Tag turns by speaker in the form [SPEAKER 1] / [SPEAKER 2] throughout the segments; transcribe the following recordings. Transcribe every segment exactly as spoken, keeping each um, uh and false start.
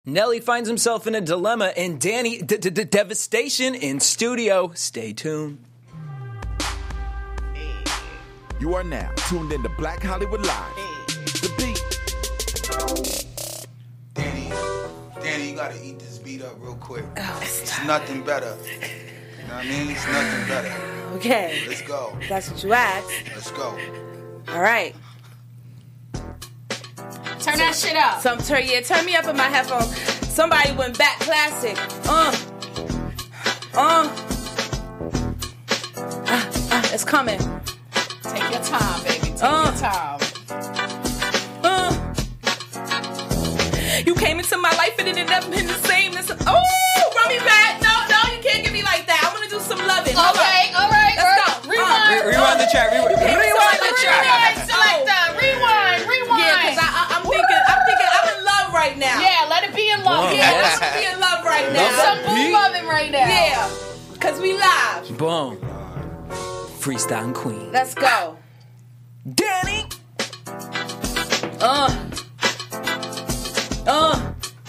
[SPEAKER 1] Nelly finds himself in a dilemma, and Danny d- d- d- devastation in studio. Stay tuned.
[SPEAKER 2] You are now tuned in to Black Hollywood Live. The beat.
[SPEAKER 3] Danny, Danny, you gotta eat this beat up real quick.
[SPEAKER 4] Oh,
[SPEAKER 3] it's nothing better. You know what I mean? It's nothing better.
[SPEAKER 4] Okay.
[SPEAKER 3] Let's go.
[SPEAKER 4] That's what you asked.
[SPEAKER 3] Let's go.
[SPEAKER 4] All right.
[SPEAKER 5] Turn that shit up.
[SPEAKER 4] Some turn, yeah, turn me up in my headphones. Somebody went back classic. Uh. Uh. Uh, uh it's coming.
[SPEAKER 5] Take your time, baby. Take
[SPEAKER 4] Uh.
[SPEAKER 5] your time.
[SPEAKER 4] Uh. You came into my life and it had never been the same. This, oh, run me back. No, no, you can't get me like that. I want to do some loving. Hold
[SPEAKER 5] Okay,
[SPEAKER 4] on.
[SPEAKER 5] all right,
[SPEAKER 4] Let's
[SPEAKER 5] all
[SPEAKER 4] go.
[SPEAKER 5] right. Rewind.
[SPEAKER 4] Uh,
[SPEAKER 1] Re- rewind the track. Re-
[SPEAKER 4] You came into
[SPEAKER 1] rewind
[SPEAKER 4] my
[SPEAKER 1] the
[SPEAKER 4] life-
[SPEAKER 1] track.
[SPEAKER 5] Rewind, selector. Rewind, rewind.
[SPEAKER 4] Yeah, because I'm thinking, I'm thinking, I'm in love right now.
[SPEAKER 5] Yeah, let it be in love.
[SPEAKER 1] Wow.
[SPEAKER 4] Yeah,
[SPEAKER 1] Yes.
[SPEAKER 4] I'm be in love right
[SPEAKER 1] Love
[SPEAKER 4] now.
[SPEAKER 5] Some
[SPEAKER 1] that
[SPEAKER 5] boo
[SPEAKER 1] beat.
[SPEAKER 5] loving right now.
[SPEAKER 4] Yeah, because we live.
[SPEAKER 1] Boom. Freestyle Queen.
[SPEAKER 4] Let's go.
[SPEAKER 1] Danny.
[SPEAKER 4] Uh. Uh.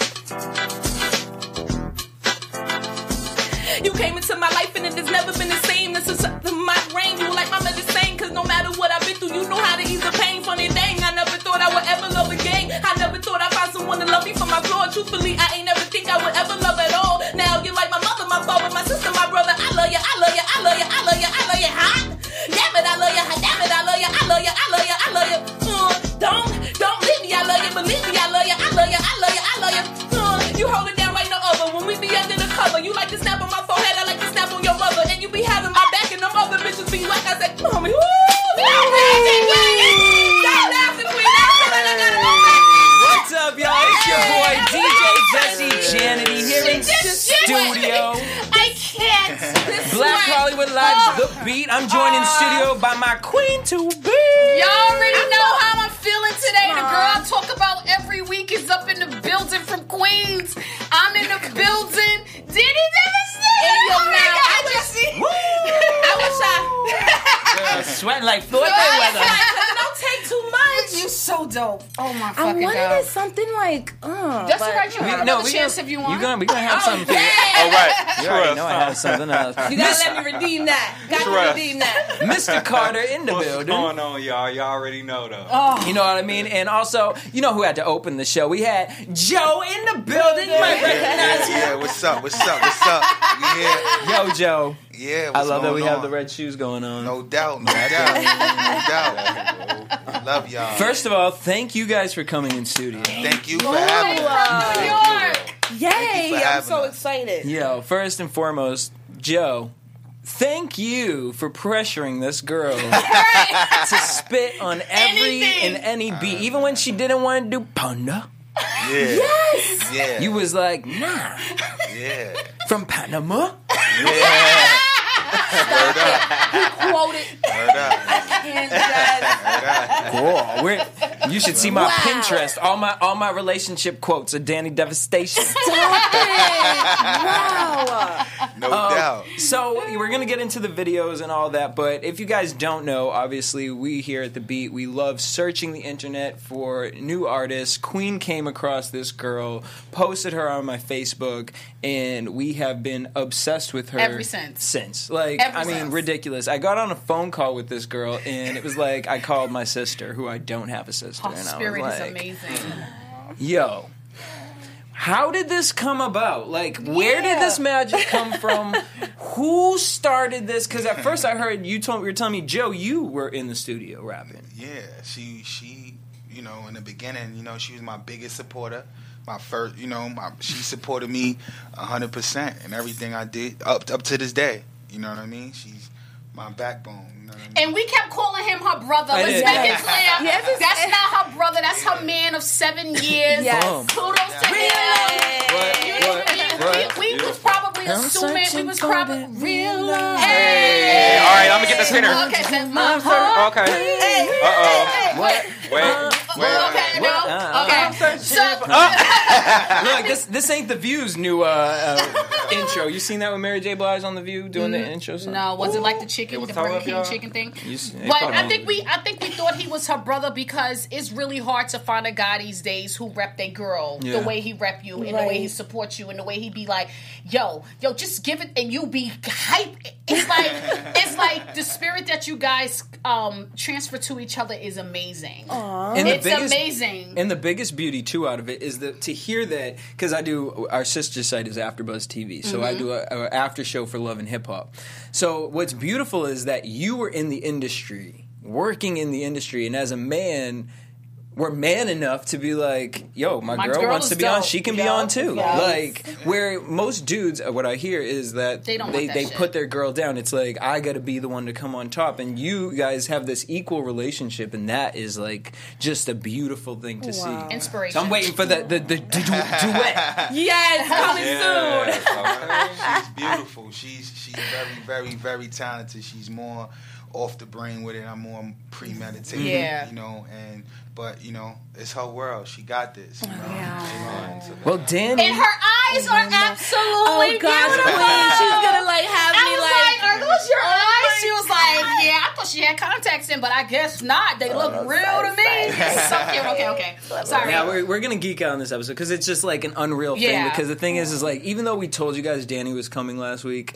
[SPEAKER 4] You came into my life and it has never been the same. This is my brain. You were like my medicine. Cause no matter what I've been through, you know how to ease the pain. Funny thing, I never thought I would ever love again. I never thought I'd find someone to love me for my flaw. Truthfully, I ain't never think I would ever love at all. Now you're like my mother, my father, my sister, my brother. I love you, I love you, I love you, I love you, I love you, hot. Damn it, I love you, damn it, I love you, I love you, I love you, I love you. Uh, don't, don't leave me, I love you, believe me, I love you, I love you, I love you, I love you. Uh, you hold it down like no other. When we be under the cover, you like to snap on my forehead, I like to snap on your mother, and you be having my back, and them other bitches be like I said, mommy, woo! Stop laughing, queen! Stop laughing, queen! I feel like I gotta go back.
[SPEAKER 1] What's up, y'all? It's your boy D J Jesse Janity here in the studio.
[SPEAKER 5] I can't.
[SPEAKER 1] Black Hollywood Live's The Beat. I'm joined in studio by my queen to be.
[SPEAKER 5] Y'all already know how I'm feeling today. The girl I talk about every week is up in the building from Queens. I'm in the building. Did he devastate?
[SPEAKER 4] In your
[SPEAKER 5] Oh my
[SPEAKER 4] mouth.
[SPEAKER 5] God,
[SPEAKER 4] I wish-
[SPEAKER 5] Jesse.
[SPEAKER 4] I wish I...
[SPEAKER 1] Uh, sweating like Floyd
[SPEAKER 4] I
[SPEAKER 1] Mayweather.
[SPEAKER 4] like, don't take too much.
[SPEAKER 5] You so dope. Oh my
[SPEAKER 4] I
[SPEAKER 5] fucking
[SPEAKER 4] wanted
[SPEAKER 5] God.
[SPEAKER 4] it something like, uh.
[SPEAKER 5] Just
[SPEAKER 4] but-
[SPEAKER 5] to write you
[SPEAKER 1] We-
[SPEAKER 5] another
[SPEAKER 1] no, we
[SPEAKER 5] chance
[SPEAKER 1] gonna,
[SPEAKER 5] if you want.
[SPEAKER 1] You gonna, we gonna have something for you.
[SPEAKER 4] Hey,
[SPEAKER 6] All right.
[SPEAKER 1] You already know I have something else.
[SPEAKER 4] you gotta let me redeem that. Got to
[SPEAKER 6] Trust.
[SPEAKER 4] redeem that.
[SPEAKER 1] Mister Carter in the
[SPEAKER 6] What's
[SPEAKER 1] building.
[SPEAKER 6] going on, y'all? Y'all already know, though.
[SPEAKER 5] Oh.
[SPEAKER 1] You know what I mean? And also, you know who had to open the show? We had Joe in the building. You might recognize him.
[SPEAKER 3] Yeah, what's up? What's up? What's up? Yeah,
[SPEAKER 1] Yo, Joe.
[SPEAKER 3] yeah.
[SPEAKER 1] I
[SPEAKER 3] What's
[SPEAKER 1] love that
[SPEAKER 3] going
[SPEAKER 1] we have
[SPEAKER 3] on?
[SPEAKER 1] the red shoes going on.
[SPEAKER 3] No doubt, no doubt, no doubt. I love y'all.
[SPEAKER 1] First of all, thank you guys for coming in studio.
[SPEAKER 3] Thank you for having us.
[SPEAKER 5] New York.
[SPEAKER 4] Yay,
[SPEAKER 3] for
[SPEAKER 4] I'm
[SPEAKER 3] having
[SPEAKER 4] so
[SPEAKER 3] us.
[SPEAKER 4] excited.
[SPEAKER 1] Yo, first and foremost, Joe, thank you for pressuring this girl to spit on every
[SPEAKER 5] Anything.
[SPEAKER 1] and any beat, even when she didn't want to do panda.
[SPEAKER 3] Yeah. Yes. Yeah.
[SPEAKER 1] You was like, nah,
[SPEAKER 3] yeah.
[SPEAKER 1] from Panama.
[SPEAKER 3] Yeah.
[SPEAKER 4] Stop it. He quoted.
[SPEAKER 3] Word up.
[SPEAKER 4] And just,
[SPEAKER 1] Cool. We're, you should see my
[SPEAKER 4] Wow.
[SPEAKER 1] Pinterest. All my all my relationship quotes are Danny Devastation.
[SPEAKER 4] stop it. Wow.
[SPEAKER 3] No
[SPEAKER 1] Um,
[SPEAKER 3] doubt.
[SPEAKER 1] So we're gonna get into the videos and all that, but if you guys don't know, obviously we here at The Beat, we love searching the internet for new artists. Queen came across this girl, posted her on my Facebook, and we have been obsessed with her
[SPEAKER 5] Ever since.
[SPEAKER 1] Since, like,
[SPEAKER 5] Ever
[SPEAKER 1] I mean,
[SPEAKER 5] since.
[SPEAKER 1] ridiculous. I got on a phone call with this girl, and it was like I called my sister, who I don't have a sister,
[SPEAKER 5] Her
[SPEAKER 1] and I was
[SPEAKER 5] spirit is
[SPEAKER 1] like,
[SPEAKER 5] amazing.
[SPEAKER 1] yo, how did this come about? Like, where did
[SPEAKER 5] Yeah.
[SPEAKER 1] this magic come from? Who started this? Because at first I heard you told you were telling me, Joe, you were in the studio rapping.
[SPEAKER 3] Yeah, she she you know in the beginning, you know, she was my biggest supporter. My first, you know, my, she supported me a hundred percent in everything I did up up to this day. You know what I mean? She's my backbone. You know what I mean?
[SPEAKER 5] And we kept calling him her brother.
[SPEAKER 1] I
[SPEAKER 5] Let's
[SPEAKER 1] did.
[SPEAKER 5] make
[SPEAKER 1] Yeah.
[SPEAKER 5] it clear.
[SPEAKER 4] Yes, it's-
[SPEAKER 5] That's not her brother. That's her man of seven years.
[SPEAKER 4] Yes.
[SPEAKER 1] Boom.
[SPEAKER 5] Kudos to him.
[SPEAKER 1] What?
[SPEAKER 5] You know,
[SPEAKER 1] What?
[SPEAKER 5] we,
[SPEAKER 1] What?
[SPEAKER 5] we, we was probably
[SPEAKER 1] I'm
[SPEAKER 5] assuming we
[SPEAKER 1] searching
[SPEAKER 5] was
[SPEAKER 1] for
[SPEAKER 5] probably
[SPEAKER 1] that
[SPEAKER 5] real love.
[SPEAKER 6] Hey, all right, I'm gonna get the spinner.
[SPEAKER 5] Okay, so my heart.
[SPEAKER 6] Okay.
[SPEAKER 4] Hey,
[SPEAKER 6] Uh-oh.
[SPEAKER 4] hey,
[SPEAKER 1] What?
[SPEAKER 6] Wait,
[SPEAKER 5] Uh,
[SPEAKER 6] wait.
[SPEAKER 5] okay, know.
[SPEAKER 1] Uh,
[SPEAKER 5] okay. So
[SPEAKER 1] Look, this this ain't the View's new uh, uh, intro. You seen that with Mary J. Blige on the View doing the intro song?
[SPEAKER 5] no, was it like the chicken,
[SPEAKER 6] was
[SPEAKER 5] the
[SPEAKER 6] how
[SPEAKER 5] Burger
[SPEAKER 6] up,
[SPEAKER 5] King
[SPEAKER 6] y'all?
[SPEAKER 5] chicken thing?
[SPEAKER 1] You s- they
[SPEAKER 5] But
[SPEAKER 1] probably-
[SPEAKER 5] I think we, I think we thought he was her brother because it's really hard to find a guy these days who rep their girl
[SPEAKER 1] Yeah.
[SPEAKER 5] the way he rep you and the way he
[SPEAKER 7] Right.
[SPEAKER 5] supports you and the way he be like, yo, yo, just give it and you be hype. It's like it's like the spirit that you guys um, transfer to each other is amazing.
[SPEAKER 1] And the
[SPEAKER 5] It's
[SPEAKER 1] biggest-
[SPEAKER 5] amazing.
[SPEAKER 1] And the biggest beauty too out of it is that to hear that, because I do, our sister site is AfterBuzz T V, so I do a, a after show for Love and Hip Hop. So what's beautiful is that you were in the industry, working in the industry, and as a man, we're man enough to be like, yo, my,
[SPEAKER 5] My
[SPEAKER 1] girl,
[SPEAKER 5] girl
[SPEAKER 1] wants
[SPEAKER 5] is
[SPEAKER 1] to be on,
[SPEAKER 5] dope.
[SPEAKER 1] she can be
[SPEAKER 7] Yeah.
[SPEAKER 1] on too.
[SPEAKER 7] Yes.
[SPEAKER 1] Like, where most dudes, uh, what I hear is that
[SPEAKER 5] They don't
[SPEAKER 1] they,
[SPEAKER 5] want that
[SPEAKER 1] they
[SPEAKER 5] shit.
[SPEAKER 1] put their girl down. It's like, I gotta be the one to come on top. And you guys have this equal relationship, and that is like just a beautiful thing to
[SPEAKER 7] Wow.
[SPEAKER 1] see.
[SPEAKER 5] Inspiration.
[SPEAKER 1] So I'm waiting for the, the, the, du- duet.
[SPEAKER 7] Yes, coming soon.
[SPEAKER 3] Her, she's beautiful. She's she's very, very, very talented. She's more off the brain with it. I'm more premeditated.
[SPEAKER 5] Yeah.
[SPEAKER 3] You know, and but you know, it's her world. She got this. You know?
[SPEAKER 7] Yeah.
[SPEAKER 3] You know?
[SPEAKER 1] Well, Danny.
[SPEAKER 5] and her eyes are absolutely
[SPEAKER 7] Oh gosh,
[SPEAKER 5] beautiful.
[SPEAKER 7] Queen, she's gonna like have
[SPEAKER 5] I
[SPEAKER 7] me
[SPEAKER 5] was
[SPEAKER 7] like,
[SPEAKER 5] like, are those your eyes? She was like, yeah, I thought she had contacts in, but I guess not. They look real to me. So cute. Okay, okay. Sorry.
[SPEAKER 1] Yeah, we're, we're gonna geek out on this episode because it's just like an unreal thing.
[SPEAKER 5] Yeah.
[SPEAKER 1] Because the thing is, is like even though we told you guys Danny was coming last week,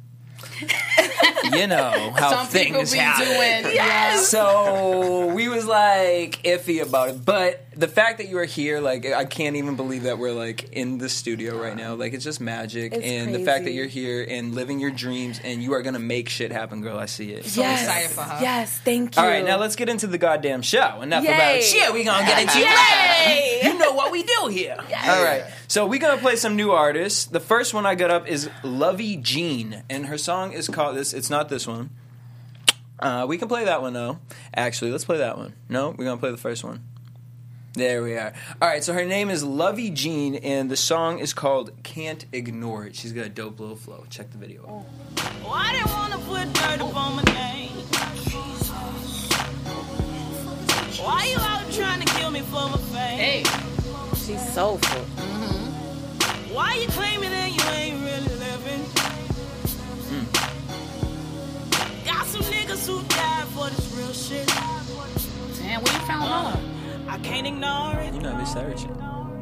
[SPEAKER 1] you know how
[SPEAKER 5] Some people
[SPEAKER 1] things
[SPEAKER 5] be
[SPEAKER 1] happen.
[SPEAKER 5] doing. Yes.
[SPEAKER 1] So we was like iffy about it, but the fact that you are here, like I can't even believe that we're like in the studio right now. Like it's just magic,
[SPEAKER 7] It's
[SPEAKER 1] and the fact that
[SPEAKER 7] crazy.
[SPEAKER 1] you're here and living your dreams, and you are gonna make shit happen, girl. I see it.
[SPEAKER 5] So
[SPEAKER 7] yes,
[SPEAKER 5] excited for her.
[SPEAKER 7] yes, thank you.
[SPEAKER 1] All right, now let's get into the goddamn show. Enough
[SPEAKER 7] Yay.
[SPEAKER 1] about shit. We gonna get into
[SPEAKER 7] Yay.
[SPEAKER 1] You know what we do here. All right, so we gonna play some new artists. The first one I got up is Lovey Jean, and her song is called this. It's not this one. Uh, we can play that one though. Actually, let's play that one. No, we're gonna play the first one. There we are. All right, so her name is Lovey Jean, and the song is called "Can't Ignore It." She's got a dope little flow. Check the video. out.
[SPEAKER 8] Oh, I didn't wanna put dirt upon my name. Why you out trying to kill me for my fame?
[SPEAKER 5] Hey.
[SPEAKER 7] She's soulful.
[SPEAKER 8] Why you claiming that you ain't really living? Got some niggas who died for this real shit.
[SPEAKER 5] Man, where you found her?
[SPEAKER 8] I can't ignore it.
[SPEAKER 1] You know, they searching.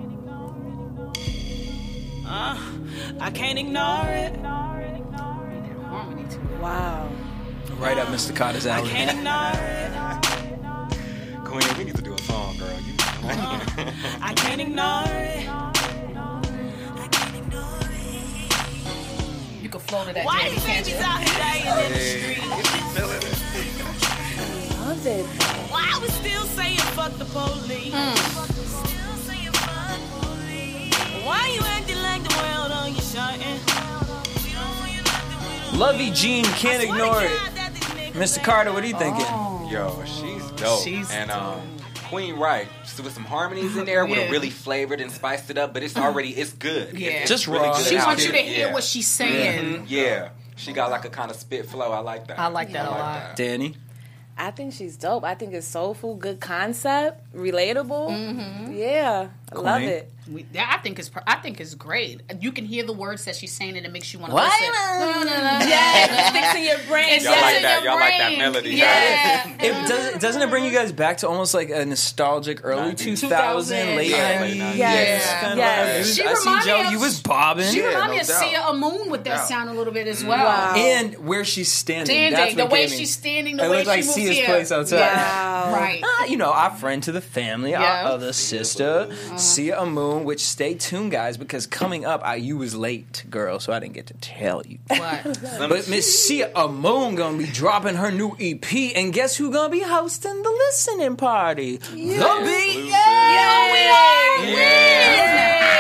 [SPEAKER 8] Uh, I can't ignore it.
[SPEAKER 5] Harmony too.
[SPEAKER 7] Wow.
[SPEAKER 1] Right up Mister Carter's
[SPEAKER 8] I
[SPEAKER 1] alley.
[SPEAKER 8] can't ignore it.
[SPEAKER 6] Queen, we need to do a song, girl. You,
[SPEAKER 8] I can't ignore it. I can't ignore it.
[SPEAKER 5] You can flow to that
[SPEAKER 8] Why
[SPEAKER 5] jam,
[SPEAKER 8] these
[SPEAKER 5] can't
[SPEAKER 8] babies
[SPEAKER 5] you?
[SPEAKER 8] out here dying in the street?
[SPEAKER 7] Love it.
[SPEAKER 8] Why we still saying fuck the police?
[SPEAKER 5] Hmm.
[SPEAKER 8] Still saying fuck police. Why you acting like the world on your shutting?
[SPEAKER 1] Lovey Jean, can't ignore it. Mister Carter, what are you thinking?
[SPEAKER 6] yo, she's dope.
[SPEAKER 5] She's
[SPEAKER 6] and um, Queen Wright, so with some harmonies in there, would have
[SPEAKER 5] Yeah.
[SPEAKER 6] really flavored and spiced it up. But it's already, it's good.
[SPEAKER 5] Yeah.
[SPEAKER 6] It's
[SPEAKER 1] Just
[SPEAKER 6] really
[SPEAKER 1] raw.
[SPEAKER 6] good
[SPEAKER 5] She
[SPEAKER 6] out
[SPEAKER 5] wants you
[SPEAKER 6] there.
[SPEAKER 5] to hear
[SPEAKER 6] Yeah.
[SPEAKER 5] what she's saying.
[SPEAKER 6] Yeah, she got like a kind of spit flow. I like that.
[SPEAKER 5] I like that a
[SPEAKER 6] like
[SPEAKER 5] lot.
[SPEAKER 6] that.
[SPEAKER 1] Danny?
[SPEAKER 7] I think she's dope. I think it's soulful, good concept, relatable. Yeah, I love
[SPEAKER 1] Queen.
[SPEAKER 7] it.
[SPEAKER 5] We, that, I think is I think is great. You can hear the words that she's saying, and it makes you want to
[SPEAKER 1] What?
[SPEAKER 5] listen. No, no, no.
[SPEAKER 7] Yeah, it sticks in your brain.
[SPEAKER 5] It's
[SPEAKER 6] Y'all
[SPEAKER 5] just
[SPEAKER 6] like
[SPEAKER 5] in
[SPEAKER 6] that-
[SPEAKER 5] your
[SPEAKER 6] y'all like that
[SPEAKER 5] brain.
[SPEAKER 6] melody.
[SPEAKER 5] Yeah.
[SPEAKER 1] It does, doesn't it bring you guys back to almost like a nostalgic early two
[SPEAKER 6] nineties.
[SPEAKER 1] thousand, late
[SPEAKER 5] Yeah.
[SPEAKER 1] nineties?
[SPEAKER 6] Late
[SPEAKER 7] Yes.
[SPEAKER 5] Yeah.
[SPEAKER 1] Kind of
[SPEAKER 7] Yes.
[SPEAKER 1] vibe.
[SPEAKER 5] She
[SPEAKER 1] I see
[SPEAKER 5] remind me
[SPEAKER 1] Joe,
[SPEAKER 5] of-
[SPEAKER 1] you was bobbing.
[SPEAKER 5] She
[SPEAKER 3] Yeah,
[SPEAKER 5] remind me
[SPEAKER 3] no
[SPEAKER 5] of
[SPEAKER 3] doubt.
[SPEAKER 5] Sia Amun with that
[SPEAKER 3] doubt.
[SPEAKER 5] sound a little bit as well.
[SPEAKER 7] Wow.
[SPEAKER 1] And where she's standing.
[SPEAKER 5] Standing,
[SPEAKER 1] That's
[SPEAKER 5] the
[SPEAKER 1] what
[SPEAKER 5] way
[SPEAKER 1] gave me-
[SPEAKER 5] she's standing, the
[SPEAKER 1] It
[SPEAKER 5] way
[SPEAKER 1] looked like
[SPEAKER 5] she moves
[SPEAKER 1] Sia's
[SPEAKER 5] here.
[SPEAKER 1] place outside.
[SPEAKER 7] Wow.
[SPEAKER 5] Right.
[SPEAKER 1] Uh, you know, our friend to the family,
[SPEAKER 5] Yeah.
[SPEAKER 1] our other sister, Sia Amun, which stay tuned, guys, because coming up, I, you was late, girl, so I didn't get to tell you.
[SPEAKER 5] What?
[SPEAKER 1] But Miss Sia Amun gonna be dropping her new E P, and guess who gonna be hosting the listening party? The Beat!
[SPEAKER 6] Exclusive.
[SPEAKER 5] Yeah, we are.
[SPEAKER 1] Yeah.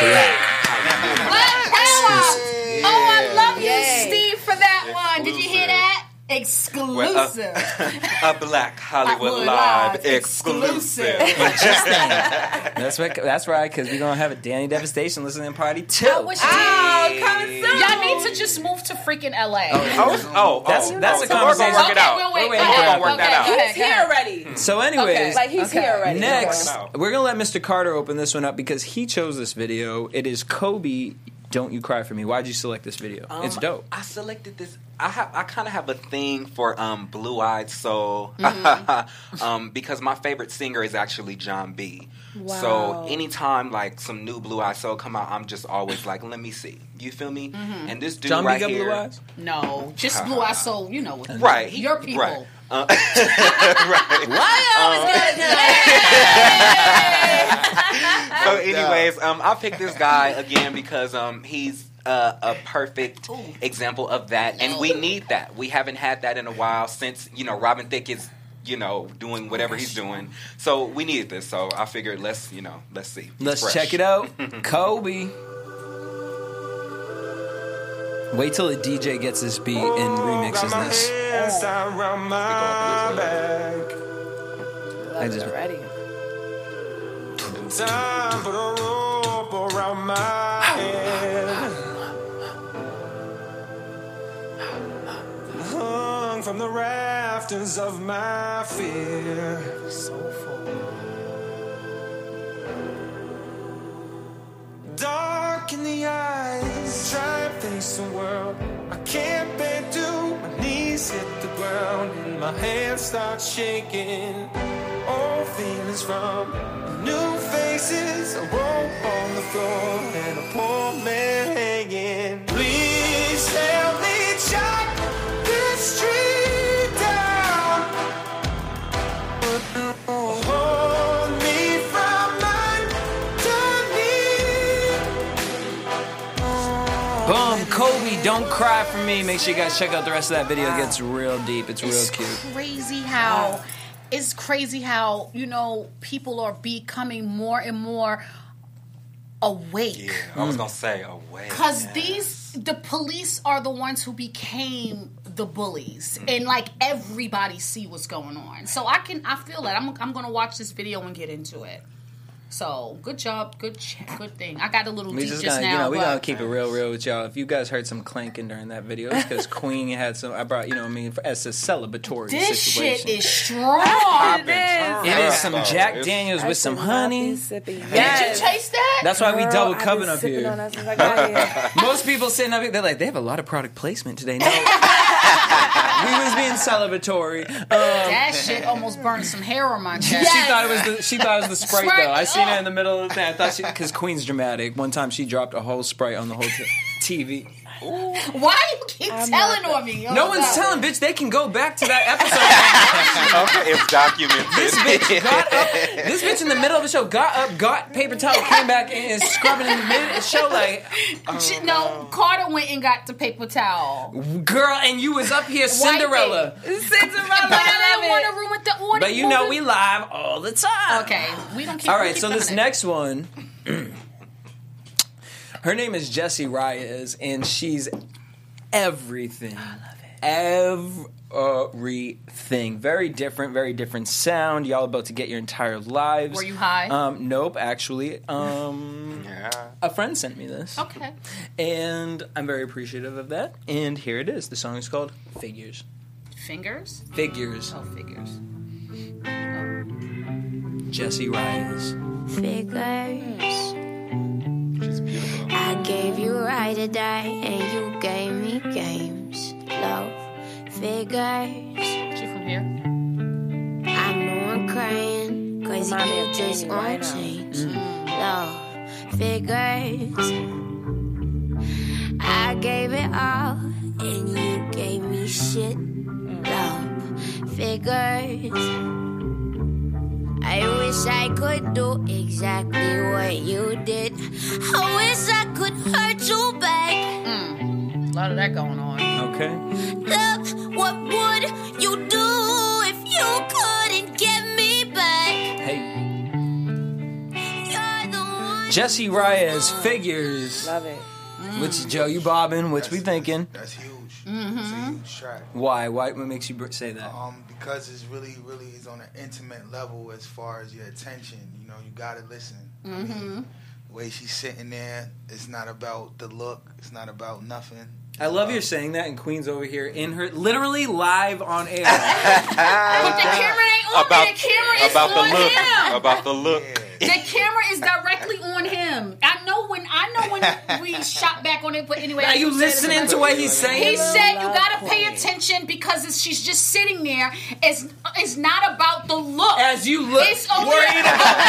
[SPEAKER 5] Black Power. Oh, I love you,
[SPEAKER 7] Yay.
[SPEAKER 5] Steve, for that one. Did you hear that? exclusive.
[SPEAKER 6] A Black Hollywood
[SPEAKER 5] Hollywood
[SPEAKER 6] Live,
[SPEAKER 5] Live
[SPEAKER 6] exclusive.
[SPEAKER 1] Just saying. That's right. That's right. Because we're gonna have a Danny Devastation listening party too.
[SPEAKER 5] I wish
[SPEAKER 6] Oh, coming soon.
[SPEAKER 5] y'all need to just move to freaking L A.
[SPEAKER 6] Oh, oh,
[SPEAKER 1] That's-
[SPEAKER 6] oh,
[SPEAKER 1] that's
[SPEAKER 6] oh,
[SPEAKER 1] a
[SPEAKER 6] so we're gonna
[SPEAKER 1] conversation.
[SPEAKER 6] work it
[SPEAKER 5] Okay,
[SPEAKER 6] out.
[SPEAKER 5] we'll wait.
[SPEAKER 1] We're
[SPEAKER 5] Go
[SPEAKER 1] gonna
[SPEAKER 5] ahead,
[SPEAKER 6] work that
[SPEAKER 5] okay,
[SPEAKER 6] out.
[SPEAKER 5] go ahead,
[SPEAKER 7] He's
[SPEAKER 5] go
[SPEAKER 7] here
[SPEAKER 5] ahead.
[SPEAKER 7] already.
[SPEAKER 1] So, anyways,
[SPEAKER 5] Okay.
[SPEAKER 7] Like he's
[SPEAKER 5] Okay.
[SPEAKER 7] here already.
[SPEAKER 1] next
[SPEAKER 6] Wow.
[SPEAKER 1] we're gonna let Mister Carter open this one up because he chose this video. It is Kobe. Don't You Cry For Me. Why'd you select this video?
[SPEAKER 6] Um,
[SPEAKER 1] It's dope.
[SPEAKER 6] I selected this. I have. I kind of have a thing for um, Blue Eyed Soul,
[SPEAKER 5] Mm-hmm.
[SPEAKER 6] um, because my favorite singer is actually John B.
[SPEAKER 7] Wow.
[SPEAKER 6] So anytime like some new Blue Eyed Soul come out, I'm just always like, let me see. You feel me?
[SPEAKER 5] Mm-hmm.
[SPEAKER 6] And this dude
[SPEAKER 1] John B
[SPEAKER 6] right
[SPEAKER 1] got
[SPEAKER 6] here,
[SPEAKER 1] blue eyes?
[SPEAKER 5] No, just Blue Eye Soul, you know what.
[SPEAKER 6] right? he-
[SPEAKER 5] Your people.
[SPEAKER 6] right? Uh, right. So, anyways, um, I picked this guy again because um, he's uh, a perfect example of that, and we need that. We haven't had that in a while since you know Robin Thicke is you know doing whatever he's doing. So we needed this. So I figured let's you know let's see. He's
[SPEAKER 1] Let's
[SPEAKER 6] fresh.
[SPEAKER 1] check it out. Kobe. Wait till the D J gets this beat and remixes this. I just
[SPEAKER 7] Already.
[SPEAKER 9] Time for the rope around my head. Hung from the rafters of my fear. Dark in the eyes, try and face the world. I can't bear to, my knees hit the ground and my hands start shaking. Old feelings from new faces, a rope on the floor and a poor man hanging. Please help me chop this tree down. Hold me from underneath.
[SPEAKER 1] Boom, Kobe, Don't Cry For Me. Make sure you guys check out the rest of that video. It gets real deep. It's real
[SPEAKER 5] It's
[SPEAKER 1] cute.
[SPEAKER 5] crazy how it's crazy how you know people are becoming more and more awake.
[SPEAKER 6] Yeah, I was gonna say away.
[SPEAKER 5] Because
[SPEAKER 6] yeah.
[SPEAKER 5] these, the police are the ones who became the bullies, and like everybody see what's going on. So I can, I feel that I'm, I'm gonna watch this video and get into it. So good job, good, ch- good thing. I got a little
[SPEAKER 1] We
[SPEAKER 5] deep
[SPEAKER 1] just
[SPEAKER 5] just,
[SPEAKER 1] gonna,
[SPEAKER 5] now.
[SPEAKER 1] you know, we
[SPEAKER 5] but
[SPEAKER 1] gotta keep it real, real with y'all. If you guys heard some clanking during that video, it's because Queen had some. I brought, you know, what I mean, as a celebratory
[SPEAKER 5] this
[SPEAKER 1] situation.
[SPEAKER 5] shit is strong.
[SPEAKER 7] It is.
[SPEAKER 1] It is some
[SPEAKER 6] Oh,
[SPEAKER 1] Jack
[SPEAKER 6] it's-
[SPEAKER 1] Daniels with some
[SPEAKER 7] I should not
[SPEAKER 1] honey.
[SPEAKER 7] be sipping.
[SPEAKER 5] Did
[SPEAKER 7] Yes.
[SPEAKER 5] you taste that?
[SPEAKER 1] That's why we
[SPEAKER 7] Girl,
[SPEAKER 1] double
[SPEAKER 7] I've
[SPEAKER 1] cupping
[SPEAKER 7] been
[SPEAKER 1] up
[SPEAKER 7] sipping
[SPEAKER 1] here.
[SPEAKER 7] on that since I got here.
[SPEAKER 1] Most people sitting up here, they're like, they have a lot of product placement today. No, we was being celebratory. Um,
[SPEAKER 5] That shit almost burned some hair on my chest.
[SPEAKER 1] She thought it was the she thought it was the Sprite
[SPEAKER 5] Sprite,
[SPEAKER 1] though. I seen
[SPEAKER 5] oh.
[SPEAKER 1] it in the middle of the thing. I thought she because Queen's dramatic. One time she dropped a whole Sprite on the whole t- T V.
[SPEAKER 5] Why you keep
[SPEAKER 7] I'm
[SPEAKER 5] telling
[SPEAKER 7] not-
[SPEAKER 5] on me?
[SPEAKER 1] No
[SPEAKER 5] Oh,
[SPEAKER 1] one's
[SPEAKER 5] God.
[SPEAKER 1] telling, bitch. They can go back to that episode.
[SPEAKER 6] Okay, it's documented.
[SPEAKER 1] This bitch got up. This bitch in the middle of the show got up, got paper towel, came back and is scrubbing in the middle of the show like,
[SPEAKER 5] She- no, Carter went and got the paper towel.
[SPEAKER 1] girl, and you was up here Cinderella.
[SPEAKER 7] Cinderella.
[SPEAKER 5] But I
[SPEAKER 7] I
[SPEAKER 5] didn't want to ruin the order.
[SPEAKER 1] But you know we live all the time.
[SPEAKER 5] Okay, we don't keep.
[SPEAKER 1] All
[SPEAKER 5] we
[SPEAKER 1] right,
[SPEAKER 5] keep
[SPEAKER 1] so this
[SPEAKER 5] feminine.
[SPEAKER 1] next one, her name is Jessie Reyes, and she's everything. I love it. Everything. Very different, very different sound. Y'all about to get your entire lives.
[SPEAKER 5] Were you high?
[SPEAKER 1] Um, nope, actually. Um,
[SPEAKER 6] Yeah.
[SPEAKER 1] a friend sent me this.
[SPEAKER 5] Okay.
[SPEAKER 1] And I'm very appreciative of that. And here it is. The song is called Figures.
[SPEAKER 5] Fingers.
[SPEAKER 1] Figures.
[SPEAKER 5] Oh, figures.
[SPEAKER 1] Jessie Reyes.
[SPEAKER 10] Figures.
[SPEAKER 6] She's beautiful.
[SPEAKER 10] I gave you right to die, and you gave me games. Love, figures.
[SPEAKER 5] She from here.
[SPEAKER 10] I know I'm crying, cause
[SPEAKER 7] Remind me
[SPEAKER 10] you
[SPEAKER 7] of
[SPEAKER 10] just
[SPEAKER 7] Jamie right
[SPEAKER 10] won't
[SPEAKER 7] now.
[SPEAKER 10] change. Love, figures. I gave it all, and you gave me shit. Love, figures. I wish I could do exactly what you did. I wish I could hurt you back.
[SPEAKER 5] Mm. A lot of that going on.
[SPEAKER 1] Okay.
[SPEAKER 10] Look, what would you do if you couldn't get me back?
[SPEAKER 1] Hey.
[SPEAKER 10] You're the one.
[SPEAKER 1] Jessie Reyes, Figures.
[SPEAKER 7] Love it.
[SPEAKER 1] Which, Joe, you bobbing? Which we thinking?
[SPEAKER 3] That's huge. huge.
[SPEAKER 5] Mm-hmm.
[SPEAKER 3] It's a huge track.
[SPEAKER 1] Why? Why? What makes you br- say that?
[SPEAKER 3] Um, because it's really, really is on an intimate level as far as your attention. You know, you gotta listen. I
[SPEAKER 5] Mm-hmm.
[SPEAKER 3] mean, the way she's sitting there, it's not about the look. It's not about nothing.
[SPEAKER 1] I love you're saying that, and Queen's over here in her literally live on air.
[SPEAKER 5] But the camera ain't on
[SPEAKER 6] About-
[SPEAKER 5] me. The camera is
[SPEAKER 6] about the
[SPEAKER 5] on
[SPEAKER 6] look.
[SPEAKER 5] him.
[SPEAKER 6] About the look.
[SPEAKER 5] The camera is directly on him. I know when I know when we shot back on it, but anyway.
[SPEAKER 1] Are you listening to what he's saying?
[SPEAKER 5] He said you gotta pay attention because it's, she's just sitting there. It's it's not about the look.
[SPEAKER 1] As you look
[SPEAKER 5] it's only
[SPEAKER 1] worried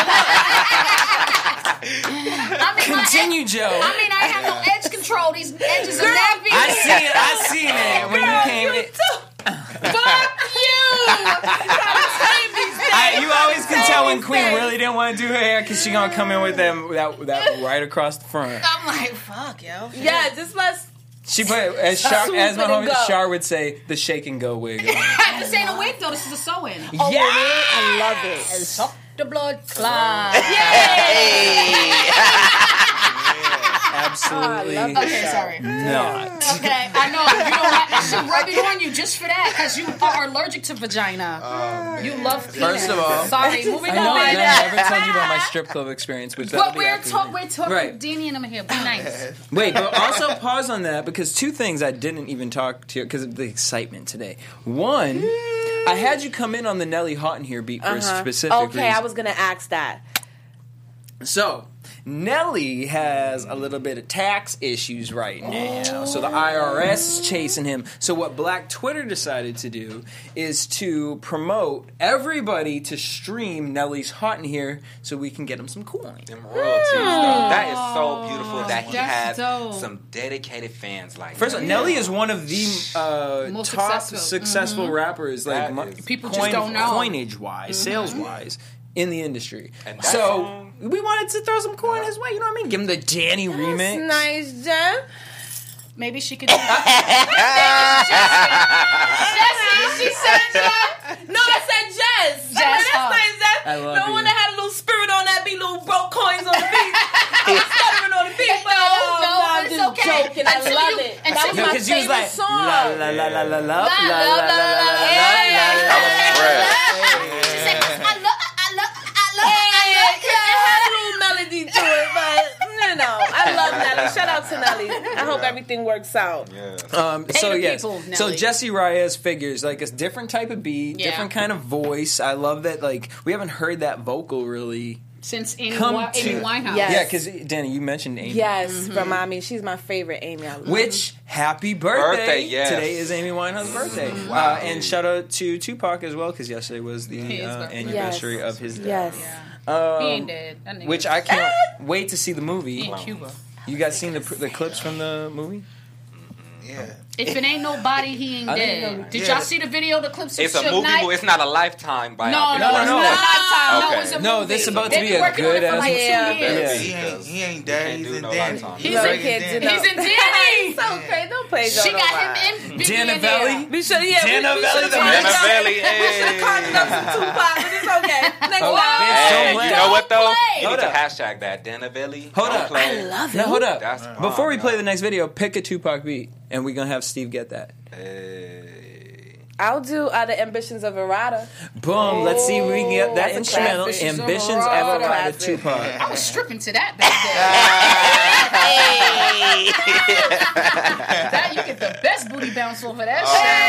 [SPEAKER 5] I mean,
[SPEAKER 1] Continue,
[SPEAKER 5] my,
[SPEAKER 1] Joe.
[SPEAKER 5] I mean, I have no edge control. These edges are nappy.
[SPEAKER 1] I seen it. I seen it when you came in.
[SPEAKER 5] Fuck you!
[SPEAKER 1] I, you always can tell when Queen really didn't want to do her hair because she gonna come in with them that that right across the front.
[SPEAKER 5] I'm like, fuck, yo.
[SPEAKER 7] Yeah, just let's.
[SPEAKER 1] She put as Shar,
[SPEAKER 7] Swoop
[SPEAKER 1] as my
[SPEAKER 7] it and
[SPEAKER 1] homie
[SPEAKER 7] go.
[SPEAKER 1] Shar would say, the shake and go wig. on.
[SPEAKER 5] This ain't a wig though. This is a sew-in.
[SPEAKER 7] Oh,
[SPEAKER 1] Yeah.
[SPEAKER 7] really? I love it.
[SPEAKER 5] Suck the blood clot.
[SPEAKER 1] Absolutely.
[SPEAKER 7] Oh, I love
[SPEAKER 5] Okay, sorry.
[SPEAKER 1] not.
[SPEAKER 5] Okay, I know. You know what? I should rub it on you just for that because you are allergic to vagina. you love penis.
[SPEAKER 1] First of all-
[SPEAKER 5] sorry, moving
[SPEAKER 1] I know I
[SPEAKER 5] on.
[SPEAKER 1] never told you about my strip club experience, which that'll
[SPEAKER 5] But
[SPEAKER 1] be
[SPEAKER 5] we're
[SPEAKER 1] after
[SPEAKER 5] talking.
[SPEAKER 1] the-
[SPEAKER 5] We're talking.
[SPEAKER 1] Right.
[SPEAKER 5] Danny and I'm here. Be nice.
[SPEAKER 1] Wait, but also pause on that because two things I didn't even talk to you because of the excitement today. One, I had you come in on the Nelly Houghton here beat for a
[SPEAKER 7] Uh-huh.
[SPEAKER 1] specific
[SPEAKER 7] Okay,
[SPEAKER 1] reason.
[SPEAKER 7] I was gonna ask that.
[SPEAKER 1] So, Nelly has a little bit of tax issues right now. So the I R S is chasing him. So what Black Twitter decided to do is to promote everybody to stream Nelly's Hot in Here so we can get him some coins.
[SPEAKER 6] Them royalties, though. That is so beautiful that he
[SPEAKER 5] That's
[SPEAKER 6] has
[SPEAKER 5] dope.
[SPEAKER 6] some dedicated fans like
[SPEAKER 1] First of
[SPEAKER 6] that.
[SPEAKER 1] all, Nelly is one of the uh,
[SPEAKER 5] Most
[SPEAKER 1] top
[SPEAKER 5] successful.
[SPEAKER 1] successful, rappers, like
[SPEAKER 6] That
[SPEAKER 1] mo-
[SPEAKER 6] is-
[SPEAKER 5] People just don't know.
[SPEAKER 1] coinage wise, sales wise. In the industry,
[SPEAKER 6] And that
[SPEAKER 1] so
[SPEAKER 6] song-
[SPEAKER 1] we wanted to throw some coin his way. You know what I mean? Give him the Danny remix.
[SPEAKER 7] Nice, Jen.
[SPEAKER 5] Maybe she could. Do Jesse, she said Jeff.
[SPEAKER 4] No, I said Jess.
[SPEAKER 5] Jess,
[SPEAKER 4] That's
[SPEAKER 5] oh.
[SPEAKER 4] nice, Jess.
[SPEAKER 1] I love
[SPEAKER 4] no
[SPEAKER 1] you.
[SPEAKER 4] one that had a little spirit on that beat, little broke coins on the beat. I was stuttering on the beat, but
[SPEAKER 5] No,
[SPEAKER 4] um,
[SPEAKER 5] no,
[SPEAKER 7] I'm
[SPEAKER 5] it's
[SPEAKER 7] just
[SPEAKER 5] okay.
[SPEAKER 7] joking. I
[SPEAKER 5] Until
[SPEAKER 7] love
[SPEAKER 5] you-
[SPEAKER 7] it.
[SPEAKER 5] until
[SPEAKER 7] That was
[SPEAKER 5] you-
[SPEAKER 1] No,
[SPEAKER 7] my
[SPEAKER 1] 'cause he was
[SPEAKER 7] favorite
[SPEAKER 1] like,
[SPEAKER 7] song.
[SPEAKER 1] la la la la la la la la
[SPEAKER 5] la,
[SPEAKER 1] la
[SPEAKER 5] la,
[SPEAKER 1] la
[SPEAKER 5] la,
[SPEAKER 1] la.
[SPEAKER 5] yeah, yeah,
[SPEAKER 6] That was fresh.
[SPEAKER 5] She said, I love, I love, I love,
[SPEAKER 7] Hey,
[SPEAKER 5] I
[SPEAKER 7] it had a little melody to it, but you know, I love Nelly. Shout out to Nelly. I hope everything works out.
[SPEAKER 6] Yeah.
[SPEAKER 1] Um, so
[SPEAKER 5] the
[SPEAKER 1] yes,
[SPEAKER 5] people,
[SPEAKER 1] so
[SPEAKER 5] Nelly.
[SPEAKER 1] Jesse Reyes figures like a different type of beat,
[SPEAKER 5] Yeah.
[SPEAKER 1] different kind of voice. I love that. Like we haven't heard that vocal really.
[SPEAKER 5] Since Amy,
[SPEAKER 1] Come
[SPEAKER 5] Wi- Amy
[SPEAKER 1] to-
[SPEAKER 5] Winehouse.
[SPEAKER 7] Yes.
[SPEAKER 1] Yeah, because Danny, you mentioned Amy.
[SPEAKER 7] Yes,
[SPEAKER 5] Mm-hmm.
[SPEAKER 7] from I mean, she's my favorite Amy. I love
[SPEAKER 1] Which happy birthday!
[SPEAKER 6] Birthday, yes.
[SPEAKER 1] Today is Amy Winehouse's birthday. Uh, and shout out to Tupac as well because yesterday was the
[SPEAKER 5] His
[SPEAKER 1] uh,
[SPEAKER 5] birthday.
[SPEAKER 1] anniversary
[SPEAKER 7] Yes.
[SPEAKER 1] of his death.
[SPEAKER 7] Yes.
[SPEAKER 1] Um,
[SPEAKER 5] He ain't dead. That nigga-
[SPEAKER 1] Which I can't wait to see the movie.
[SPEAKER 5] He in Cuba.
[SPEAKER 1] You guys seen the the clips from the movie?
[SPEAKER 3] Yeah.
[SPEAKER 5] If it ain't nobody, he ain't
[SPEAKER 1] I didn't
[SPEAKER 5] dead.
[SPEAKER 1] know-
[SPEAKER 5] Did
[SPEAKER 3] Yeah.
[SPEAKER 5] y'all see the video, the clips of
[SPEAKER 6] It's a
[SPEAKER 5] Suge
[SPEAKER 6] movie,
[SPEAKER 5] Knight?
[SPEAKER 6] but it's not a Lifetime biography.
[SPEAKER 5] No, no,
[SPEAKER 1] No, no,
[SPEAKER 5] it's
[SPEAKER 1] no.
[SPEAKER 5] not Lifetime. No,
[SPEAKER 6] Okay.
[SPEAKER 5] it's a
[SPEAKER 1] No,
[SPEAKER 5] movie.
[SPEAKER 1] this is about to
[SPEAKER 5] They've
[SPEAKER 1] be
[SPEAKER 5] been
[SPEAKER 1] a
[SPEAKER 5] working on
[SPEAKER 1] good
[SPEAKER 5] it for
[SPEAKER 1] ass
[SPEAKER 5] like
[SPEAKER 1] movie.
[SPEAKER 5] two
[SPEAKER 7] Yeah.
[SPEAKER 5] years.
[SPEAKER 3] He ain't, he ain't dead.
[SPEAKER 6] can't
[SPEAKER 3] He's
[SPEAKER 6] do
[SPEAKER 3] in
[SPEAKER 6] no
[SPEAKER 3] Danny.
[SPEAKER 6] lifetime.
[SPEAKER 3] He's
[SPEAKER 7] You
[SPEAKER 3] right
[SPEAKER 7] can't
[SPEAKER 3] in
[SPEAKER 7] do
[SPEAKER 3] Danny.
[SPEAKER 7] no-
[SPEAKER 5] He's in Danny.
[SPEAKER 7] So crazy. Don't play
[SPEAKER 5] She
[SPEAKER 7] Joe
[SPEAKER 5] got
[SPEAKER 7] Nobody.
[SPEAKER 5] him in Biggie
[SPEAKER 1] Dana
[SPEAKER 5] in there.
[SPEAKER 1] Belly?
[SPEAKER 7] We should, yeah,
[SPEAKER 1] Dana
[SPEAKER 7] we, we
[SPEAKER 1] Belly,
[SPEAKER 7] should
[SPEAKER 1] the
[SPEAKER 7] have
[SPEAKER 6] Dana
[SPEAKER 1] Dana
[SPEAKER 6] Belly,
[SPEAKER 7] We should have conjured up some Tupac, but it's okay. Next
[SPEAKER 1] Oh,
[SPEAKER 7] time.
[SPEAKER 1] bitch,
[SPEAKER 6] Hey,
[SPEAKER 1] don't
[SPEAKER 6] you
[SPEAKER 1] play.
[SPEAKER 6] know what though?
[SPEAKER 5] Don't play.
[SPEAKER 6] You need
[SPEAKER 1] Hold
[SPEAKER 6] to
[SPEAKER 1] up.
[SPEAKER 6] hashtag that Danavelli.
[SPEAKER 1] Hold
[SPEAKER 6] Don't
[SPEAKER 1] up.
[SPEAKER 6] play
[SPEAKER 7] I
[SPEAKER 6] it.
[SPEAKER 7] love
[SPEAKER 1] Now
[SPEAKER 7] it.
[SPEAKER 1] hold up.
[SPEAKER 6] That's
[SPEAKER 1] Before we
[SPEAKER 6] bomb,
[SPEAKER 1] play
[SPEAKER 6] y'all.
[SPEAKER 1] the next video, pick a Tupac beat, and we're gonna have Steve get that.
[SPEAKER 6] Hey.
[SPEAKER 7] I'll do uh, the Ambitions of Errata.
[SPEAKER 1] Boom. Let's see if we can get that
[SPEAKER 7] That's a
[SPEAKER 1] instrumental.
[SPEAKER 7] classic.
[SPEAKER 1] Ambitions
[SPEAKER 5] Ambitions
[SPEAKER 1] ever
[SPEAKER 5] of
[SPEAKER 1] ride a
[SPEAKER 7] Classic.
[SPEAKER 1] Tupac.
[SPEAKER 5] I was stripping to that back then. That you get the best booty bounce over that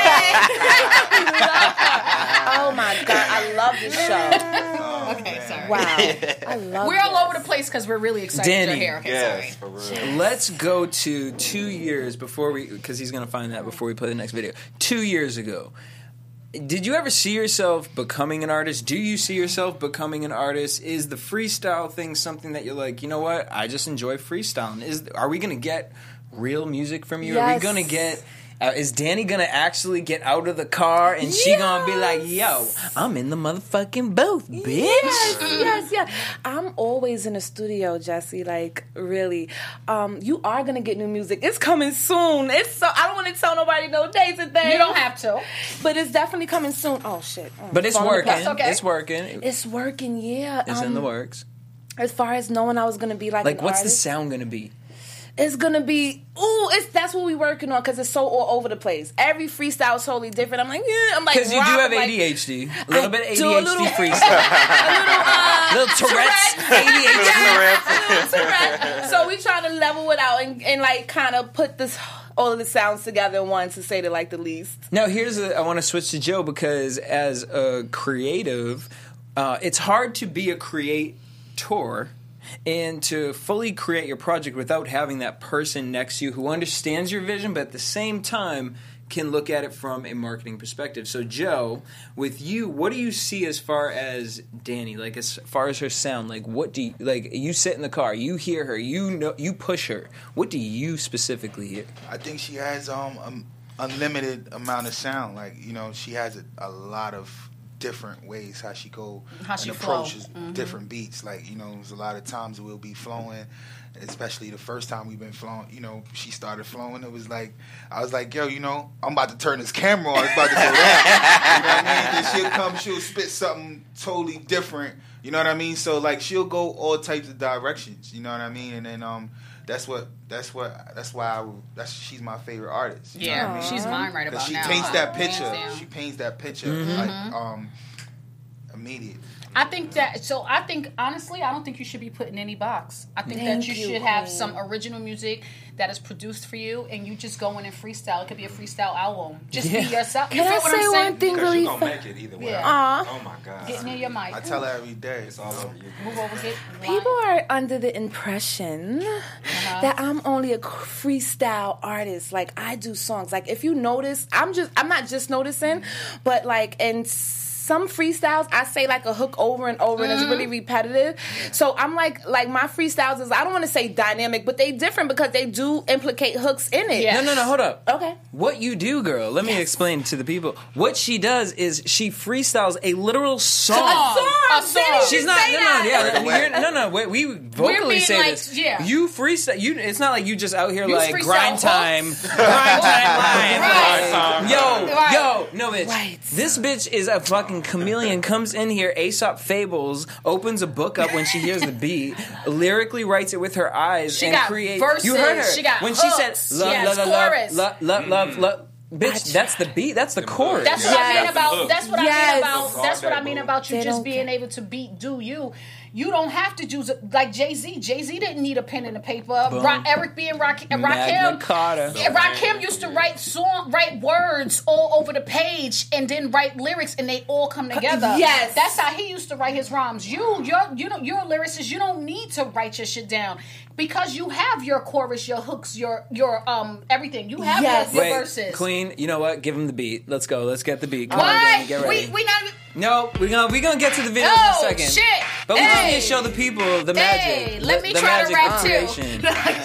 [SPEAKER 7] Oh my God, I love this show.
[SPEAKER 5] shit. Okay, sorry.
[SPEAKER 7] Wow, I love.
[SPEAKER 5] We're all
[SPEAKER 7] this.
[SPEAKER 5] over the place because we're really excited
[SPEAKER 1] Danny.
[SPEAKER 5] you're here. Okay,
[SPEAKER 6] Yes,
[SPEAKER 5] sorry.
[SPEAKER 6] for real.
[SPEAKER 1] Let's go to two years before we, because he's gonna find that before we play the next video. Two years ago. Did you ever see yourself becoming an artist? Do you see yourself becoming an artist? Is the freestyle thing something that you're like, you know what? I just enjoy freestyling. Is are we gonna get real music from you? Are we
[SPEAKER 7] Yes.
[SPEAKER 1] gonna get? Uh, is Danny gonna actually get out of the car and she gonna be like, "Yo, I'm in the motherfucking booth, bitch"?
[SPEAKER 7] Yes, yes, yes. I'm always in the studio, Jesse. Like, really. Um, you are gonna get new music. It's coming soon. It's so I don't want to tell nobody no dates and things.
[SPEAKER 5] You don't have to.
[SPEAKER 7] But it's definitely coming soon. Oh shit. Oh,
[SPEAKER 1] But it's
[SPEAKER 7] phone
[SPEAKER 1] working.
[SPEAKER 7] apart.
[SPEAKER 5] okay.
[SPEAKER 1] It's working.
[SPEAKER 7] It's working, yeah.
[SPEAKER 1] It's
[SPEAKER 7] um,
[SPEAKER 1] in the works.
[SPEAKER 7] As far as knowing I was gonna be like,
[SPEAKER 1] Like,
[SPEAKER 7] an
[SPEAKER 1] what's the
[SPEAKER 7] artist,
[SPEAKER 1] sound gonna be?
[SPEAKER 7] it's gonna be ooh. It's that's what we working on because it's so all over the place. Every freestyle is totally different. I'm like, yeah. I'm like,
[SPEAKER 1] because you do have
[SPEAKER 7] like,
[SPEAKER 1] A D H D, a little
[SPEAKER 7] I
[SPEAKER 1] bit A D H D
[SPEAKER 7] do a little-
[SPEAKER 1] freestyle,
[SPEAKER 7] a little, uh,
[SPEAKER 1] little Tourette's,
[SPEAKER 7] Tourette's.
[SPEAKER 1] A D H D.
[SPEAKER 7] Tourette's. So we trying to level it out and, and like kind of put this all of the sounds together in one to say the like the least.
[SPEAKER 1] Now here's a, I want to switch to Joe because as a creative, uh, it's hard to be a creator and to fully create your project without having that person next to you who understands your vision, but at the same time can look at it from a marketing perspective. So Joe, with you, what do you see as far as Danny? Like as far as her sound, like what do you, like you sit in the car, you hear her, you know, you push her. What do you specifically hear?
[SPEAKER 3] I think she has um um unlimited amount of sound. Like, you know, she has a, a lot of different ways how she go
[SPEAKER 5] How
[SPEAKER 3] and
[SPEAKER 5] she flow.
[SPEAKER 3] approaches
[SPEAKER 5] Mhm.
[SPEAKER 3] different beats. Like, you know, there's a lot of times we'll be flowing, especially the first time we've been flowing, you know, she started flowing. It was like, I was like, yo, you know, I'm about to turn this camera on. It's about to go down. You know what I mean? Then she'll come, she'll spit something totally different. You know what I mean? So, like, she'll go all types of directions. You know what I mean? And then, um, that's what, that's what, that's why I, that's, she's my favorite artist. You know
[SPEAKER 5] Yeah,
[SPEAKER 3] what I mean?
[SPEAKER 5] she's mine right
[SPEAKER 3] 'Cause
[SPEAKER 5] about
[SPEAKER 3] she
[SPEAKER 5] now.
[SPEAKER 3] paints that
[SPEAKER 5] Hands
[SPEAKER 3] picture.
[SPEAKER 5] down.
[SPEAKER 3] She paints that picture
[SPEAKER 1] Mhm.
[SPEAKER 3] like
[SPEAKER 5] Mhm.
[SPEAKER 3] um immediate.
[SPEAKER 5] I think that, so I think, honestly, I don't think you should be put in any box. I think
[SPEAKER 7] Thank
[SPEAKER 5] that you,
[SPEAKER 7] you,
[SPEAKER 5] should have
[SPEAKER 7] Queen.
[SPEAKER 5] some original music that is produced for you, and you just go in and freestyle. It could be a freestyle album. Just
[SPEAKER 1] Yeah.
[SPEAKER 5] be yourself. You
[SPEAKER 7] Can
[SPEAKER 5] feel
[SPEAKER 7] I
[SPEAKER 5] what
[SPEAKER 7] say
[SPEAKER 5] I'm saying?
[SPEAKER 7] one thing
[SPEAKER 6] Because
[SPEAKER 7] really
[SPEAKER 6] you gonna
[SPEAKER 7] fast?
[SPEAKER 6] make it either way.
[SPEAKER 5] Yeah.
[SPEAKER 7] Aw.
[SPEAKER 6] Oh my god.
[SPEAKER 5] Get near your mic.
[SPEAKER 3] I tell her every day.
[SPEAKER 6] It's all over you.
[SPEAKER 5] Move over, get
[SPEAKER 7] People are under the impression
[SPEAKER 5] Uh-huh.
[SPEAKER 7] that I'm only a freestyle artist. Like I do songs. Like if you notice, I'm just I'm not just noticing, but like in some freestyles I say like a hook over and over and it's really repetitive. So I'm like like my freestyles is I don't want to say dynamic, but they different because they do implicate hooks in it.
[SPEAKER 5] Yeah.
[SPEAKER 1] No, no, no, hold up.
[SPEAKER 7] Okay.
[SPEAKER 1] What you do, girl, let me explain to the people. What she does is she freestyles a literal song.
[SPEAKER 5] A song. A song.
[SPEAKER 1] She's not, no, no, yeah, you're, no, no, wait, we vocally
[SPEAKER 5] being
[SPEAKER 1] say
[SPEAKER 5] like,
[SPEAKER 1] this.
[SPEAKER 5] yeah.
[SPEAKER 1] You freestyle, you, it's not like you just out here
[SPEAKER 5] You
[SPEAKER 1] like
[SPEAKER 5] freestyle
[SPEAKER 1] grind
[SPEAKER 5] hooks.
[SPEAKER 1] time, grind time live.
[SPEAKER 5] Right.
[SPEAKER 1] Like, yo,
[SPEAKER 5] Right.
[SPEAKER 1] yo, no, bitch.
[SPEAKER 7] Right.
[SPEAKER 1] This bitch is a fucking chameleon, comes in here, Aesop Fables, opens a book up when she hears the beat, lyrically writes it with her eyes,
[SPEAKER 5] She
[SPEAKER 1] and
[SPEAKER 5] got
[SPEAKER 1] creates.
[SPEAKER 5] verses,
[SPEAKER 1] You heard her.
[SPEAKER 5] she got
[SPEAKER 1] when
[SPEAKER 5] hooks,
[SPEAKER 1] she said, love,
[SPEAKER 5] yes,
[SPEAKER 1] love, love,
[SPEAKER 5] chorus.
[SPEAKER 1] love, love, love, love. Bitch, that's the beat. That's the chorus.
[SPEAKER 5] That's what I
[SPEAKER 7] Yes.
[SPEAKER 5] mean about. That's what I
[SPEAKER 7] Yes.
[SPEAKER 5] mean about. That's what I mean about you
[SPEAKER 7] They
[SPEAKER 5] just
[SPEAKER 7] don't
[SPEAKER 5] being
[SPEAKER 7] care.
[SPEAKER 5] able to beat do you. You don't have to use it like Jay Z. Jay Z didn't need a pen and a paper.
[SPEAKER 1] Boom.
[SPEAKER 5] Rock, Eric B and Rock, and
[SPEAKER 1] Magna
[SPEAKER 5] Rakim.
[SPEAKER 1] Carta.
[SPEAKER 5] Yeah, Rakim used to write song, write words all over the page, and then write lyrics, and they all come together.
[SPEAKER 7] Yes.
[SPEAKER 5] that's how he used to write his rhymes. You, you're, you know, you're a lyricist. You don't need to write your shit down because you have your chorus, your hooks, your your um everything. You have
[SPEAKER 7] Yes.
[SPEAKER 5] your, your
[SPEAKER 1] Wait,
[SPEAKER 5] verses.
[SPEAKER 1] Queen, you know what? Give him the beat. Let's go. Let's get the beat. Come on,
[SPEAKER 5] Why?
[SPEAKER 1] Danny, get ready.
[SPEAKER 5] We we not.
[SPEAKER 1] No, we're gonna we gonna get to the video
[SPEAKER 5] Oh,
[SPEAKER 1] in a second.
[SPEAKER 5] shit.
[SPEAKER 1] But we just
[SPEAKER 5] Hey.
[SPEAKER 1] need to show the people the
[SPEAKER 5] Hey,
[SPEAKER 1] magic.
[SPEAKER 5] let
[SPEAKER 1] the,
[SPEAKER 5] me
[SPEAKER 1] the
[SPEAKER 5] try to
[SPEAKER 1] magic
[SPEAKER 5] rap
[SPEAKER 1] of
[SPEAKER 5] too.
[SPEAKER 1] creation.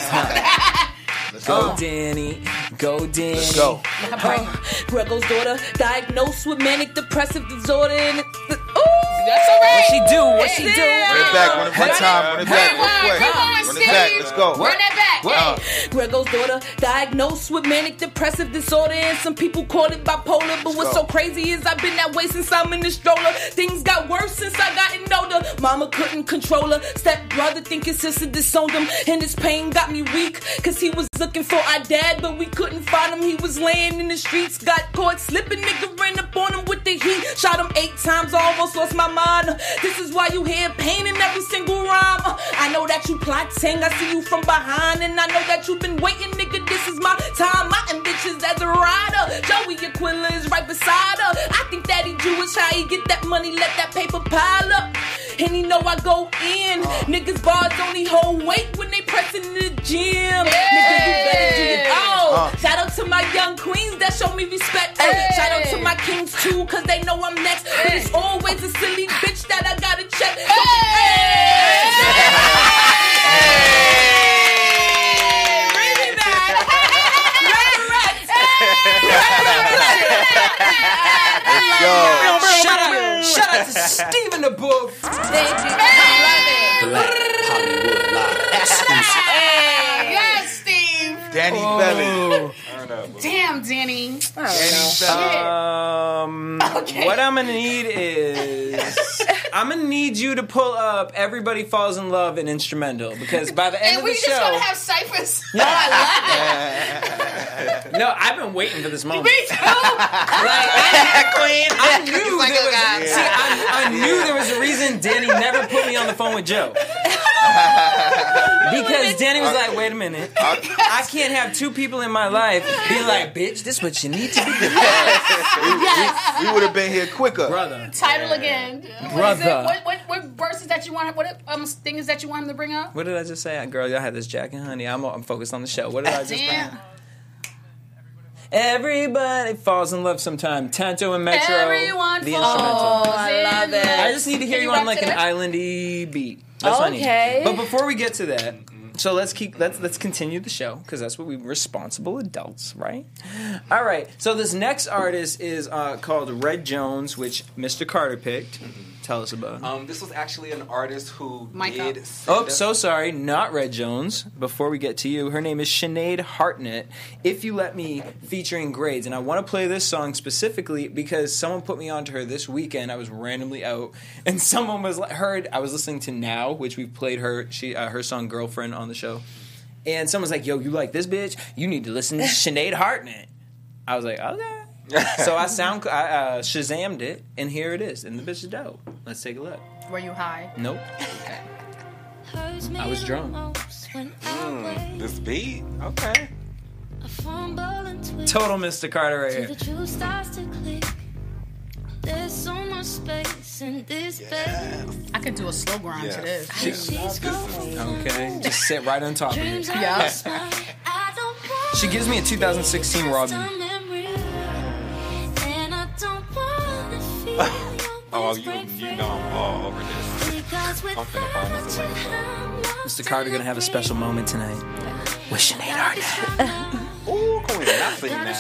[SPEAKER 3] Let's
[SPEAKER 1] Go,
[SPEAKER 3] go.
[SPEAKER 1] Danny. Go, Danny.
[SPEAKER 3] Let's go.
[SPEAKER 7] Grego's daughter diagnosed with manic depressive disorder and it, ooh,
[SPEAKER 5] That's all right.
[SPEAKER 1] What she do? What she do?
[SPEAKER 5] Yeah.
[SPEAKER 3] Run it back, run it one time, run it back, real
[SPEAKER 5] Rewind,
[SPEAKER 3] quick.
[SPEAKER 5] rewind,
[SPEAKER 3] Run it back,
[SPEAKER 5] Steve.
[SPEAKER 3] let's go.
[SPEAKER 5] Run that back.
[SPEAKER 3] Uh,
[SPEAKER 5] Hey.
[SPEAKER 7] Grego's daughter diagnosed with manic depressive disorder and some people call it bipolar. But what's
[SPEAKER 3] go.
[SPEAKER 7] so crazy is I've been that way since I'm in the stroller. Things got worse since I gotten older. Mama couldn't control her. Step brother think his sister disowned him. And his pain got me weak. Cause he was looking for our dad, but we couldn't find him. He was laying in the streets, got caught slipping. Nigga ran up on him with the heat. Shot him eight times, almost lost my mind. This is why you hear pain in every single rhyme. I know that you plotting, I see you from behind. And I know that you've been waiting, nigga, this is my time. My ambitions as a rider. Joey Aquila is right beside her. I think that he Jewish, how he get that money, let that paper pile up. And he know I go in. Niggas bars only hold weight when they pressing in the gym. Nigga, you better do it. Oh,
[SPEAKER 3] Uh.
[SPEAKER 7] shout out to my young queens that show me respect. Hey. Shout out to my kings too, cause they know I'm next. But it's always a silly bitch that I gotta check. So, bring me back. Resurrect.
[SPEAKER 3] let's go.
[SPEAKER 1] Shout out, shout out to Stephen the Booth.
[SPEAKER 7] Thank you.
[SPEAKER 1] Black Hollywood Live exclusive.
[SPEAKER 5] Yes, Steve.
[SPEAKER 3] Danny Belly.
[SPEAKER 5] Damn, Danny.
[SPEAKER 3] Danny Belly.
[SPEAKER 1] Um, what I'm gonna need is I'm gonna need you to pull up "Everybody Falls in Love" an instrumental because by the end
[SPEAKER 5] And
[SPEAKER 1] of
[SPEAKER 5] we
[SPEAKER 1] the
[SPEAKER 5] just
[SPEAKER 1] show,
[SPEAKER 5] gonna have ciphers. No, I love it.
[SPEAKER 1] No, I've been waiting for this moment.
[SPEAKER 5] Me too.
[SPEAKER 1] Like, I,
[SPEAKER 6] Queen.
[SPEAKER 1] I knew
[SPEAKER 6] Like,
[SPEAKER 1] there was.
[SPEAKER 6] oh, God.
[SPEAKER 1] See, I, I knew there was a reason Danny never put me on the phone with Joe. Because Danny was like, "Wait a minute, I can't have two people in my life being like, bitch, this is what you need to be doing."
[SPEAKER 5] Yes.
[SPEAKER 3] We would have been here quicker.
[SPEAKER 1] Brother.
[SPEAKER 5] Title again. What is
[SPEAKER 1] Brother.
[SPEAKER 5] it? What, what, what verses that you want? What um, things that you want him to bring up?
[SPEAKER 1] What did I just say? Girl, y'all had this Jack and Honey. I'm, I'm focused on the show. What did I just bring
[SPEAKER 5] Damn.
[SPEAKER 1] up? Everybody falls in love sometime. Tanto and Metro.
[SPEAKER 5] Everyone
[SPEAKER 1] the
[SPEAKER 5] falls
[SPEAKER 1] instrumental.
[SPEAKER 7] Oh, I love
[SPEAKER 5] in
[SPEAKER 7] it.
[SPEAKER 5] love.
[SPEAKER 1] I just need to hear
[SPEAKER 5] Can
[SPEAKER 1] you
[SPEAKER 5] you
[SPEAKER 1] on
[SPEAKER 5] rap
[SPEAKER 1] like
[SPEAKER 5] to
[SPEAKER 1] an
[SPEAKER 5] that?
[SPEAKER 1] islandy beat. That's what I need.
[SPEAKER 7] Okay.
[SPEAKER 1] But before we get to that, so let's keep let's let's continue the show because that's what we responsible adults, right? All right. So this next artist is uh, called Red Jones, which Mister Carter picked. Tell us about it.
[SPEAKER 6] Um, this was actually an artist who
[SPEAKER 5] Mic
[SPEAKER 6] did.
[SPEAKER 5] up.
[SPEAKER 6] send
[SPEAKER 1] Oh,
[SPEAKER 6] us-
[SPEAKER 1] so sorry, not Red Jones. Before we get to you, her name is Sinead Hartnett. If You Let Me, featuring Grades. And I want to play this song specifically because someone put me onto her this weekend. I was randomly out, and someone was like, heard. I was listening to Now, which we've played her she uh, her song Girlfriend on the show, and someone's like, "Yo, you like this bitch? You need to listen to Sinead Hartnett." I was like, "Okay." So I sound I uh, Shazammed it, and here it is, and the bitch is dope. Let's take a look.
[SPEAKER 5] Were you high?
[SPEAKER 1] Nope. I was drunk.
[SPEAKER 6] Mm, this beat, okay.
[SPEAKER 1] Total Mister Carter right here.
[SPEAKER 10] The truth starts to click. There's so much space in this bed.
[SPEAKER 5] I could do a slow grind to this.
[SPEAKER 10] She's going.
[SPEAKER 1] Okay, just sit right on top of it.
[SPEAKER 5] Yeah.
[SPEAKER 1] She gives me a two thousand sixteen Robin.
[SPEAKER 6] Oh, you you know I'm all over this. I'm finna find this away.
[SPEAKER 1] Mister Carter gonna have a special moment tonight with Sinead Hartnett.
[SPEAKER 6] Ooh, Queen, I seen that.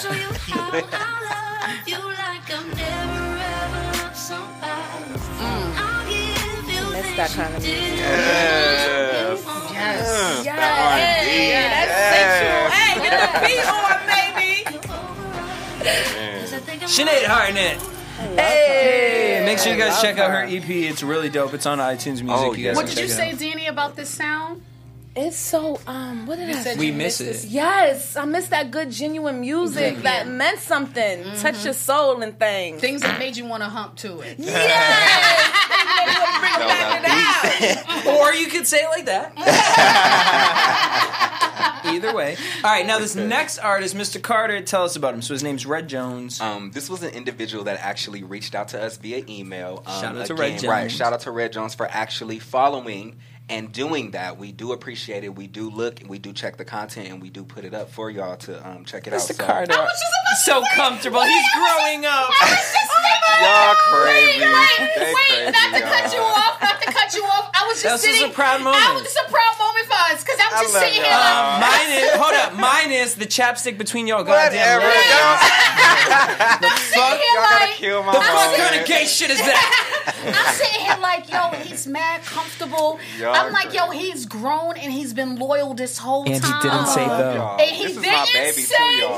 [SPEAKER 7] That's that kind of music.
[SPEAKER 6] Yes.
[SPEAKER 5] Yes.
[SPEAKER 7] Yeah,
[SPEAKER 6] That
[SPEAKER 7] hey,
[SPEAKER 6] R and B.
[SPEAKER 7] yeah, that's sexual. Hey, get the beat on, baby.
[SPEAKER 1] Sinead Hartnett. Hey, make sure you guys check out her E P. It's really dope. It's on iTunes Music.
[SPEAKER 6] Oh,
[SPEAKER 1] you
[SPEAKER 6] yeah.
[SPEAKER 1] guys
[SPEAKER 5] What
[SPEAKER 1] can
[SPEAKER 5] did you
[SPEAKER 1] check
[SPEAKER 5] say,
[SPEAKER 1] it out.
[SPEAKER 5] Danny, about this sound?
[SPEAKER 7] It's so um. What did I say?
[SPEAKER 1] We miss it.
[SPEAKER 7] Yes, I miss that good, genuine music that meant something, touched your soul and things.
[SPEAKER 5] Things that made you want to hump to it.
[SPEAKER 1] Or you could say it like that. Either way. All right, now this next artist, Mister Carter, tell us about him. So his name's Red Jones.
[SPEAKER 6] Um, this was an individual that actually reached out to us via email. Um,
[SPEAKER 1] Shout out to
[SPEAKER 6] again,
[SPEAKER 1] Red
[SPEAKER 6] Right,
[SPEAKER 1] Jones.
[SPEAKER 6] shout out to Red Jones for actually following and doing that. We do appreciate it. We do look and we do check the content and we do put it up for y'all to um, check it
[SPEAKER 1] Mister
[SPEAKER 6] out. So-
[SPEAKER 1] Carter, so comfortable. He's growing up.
[SPEAKER 6] Y'all crazy.
[SPEAKER 5] Wait,
[SPEAKER 6] They
[SPEAKER 5] wait,
[SPEAKER 6] crazy,
[SPEAKER 5] not to cut you
[SPEAKER 6] y'all.
[SPEAKER 5] off, not to cut you off. I was just
[SPEAKER 1] This is
[SPEAKER 5] sitting.
[SPEAKER 1] a proud moment.
[SPEAKER 5] I was just a proud moment for us because I'm
[SPEAKER 6] I
[SPEAKER 5] just
[SPEAKER 6] love
[SPEAKER 5] sitting here
[SPEAKER 6] y'all.
[SPEAKER 5] like.
[SPEAKER 1] Um, mine is, hold up, mine is the chapstick between y'all goddamn
[SPEAKER 6] Whatever.
[SPEAKER 1] legs.
[SPEAKER 6] Y'all,
[SPEAKER 1] The fuck,
[SPEAKER 5] here
[SPEAKER 6] y'all gotta
[SPEAKER 5] like-
[SPEAKER 6] kill my
[SPEAKER 1] the fuck
[SPEAKER 6] moment.
[SPEAKER 1] kind of gay shit is that?
[SPEAKER 5] I'm sitting here like, yo, he's mad comfortable.
[SPEAKER 6] Y'all
[SPEAKER 5] I'm like, yo,
[SPEAKER 6] crazy.
[SPEAKER 5] he's grown and he's been loyal this whole
[SPEAKER 1] And he
[SPEAKER 5] time.
[SPEAKER 1] didn't say
[SPEAKER 6] Love
[SPEAKER 1] though.
[SPEAKER 6] y'all.
[SPEAKER 5] And he
[SPEAKER 6] This is
[SPEAKER 5] didn't
[SPEAKER 6] my baby
[SPEAKER 5] say
[SPEAKER 6] too, y'all.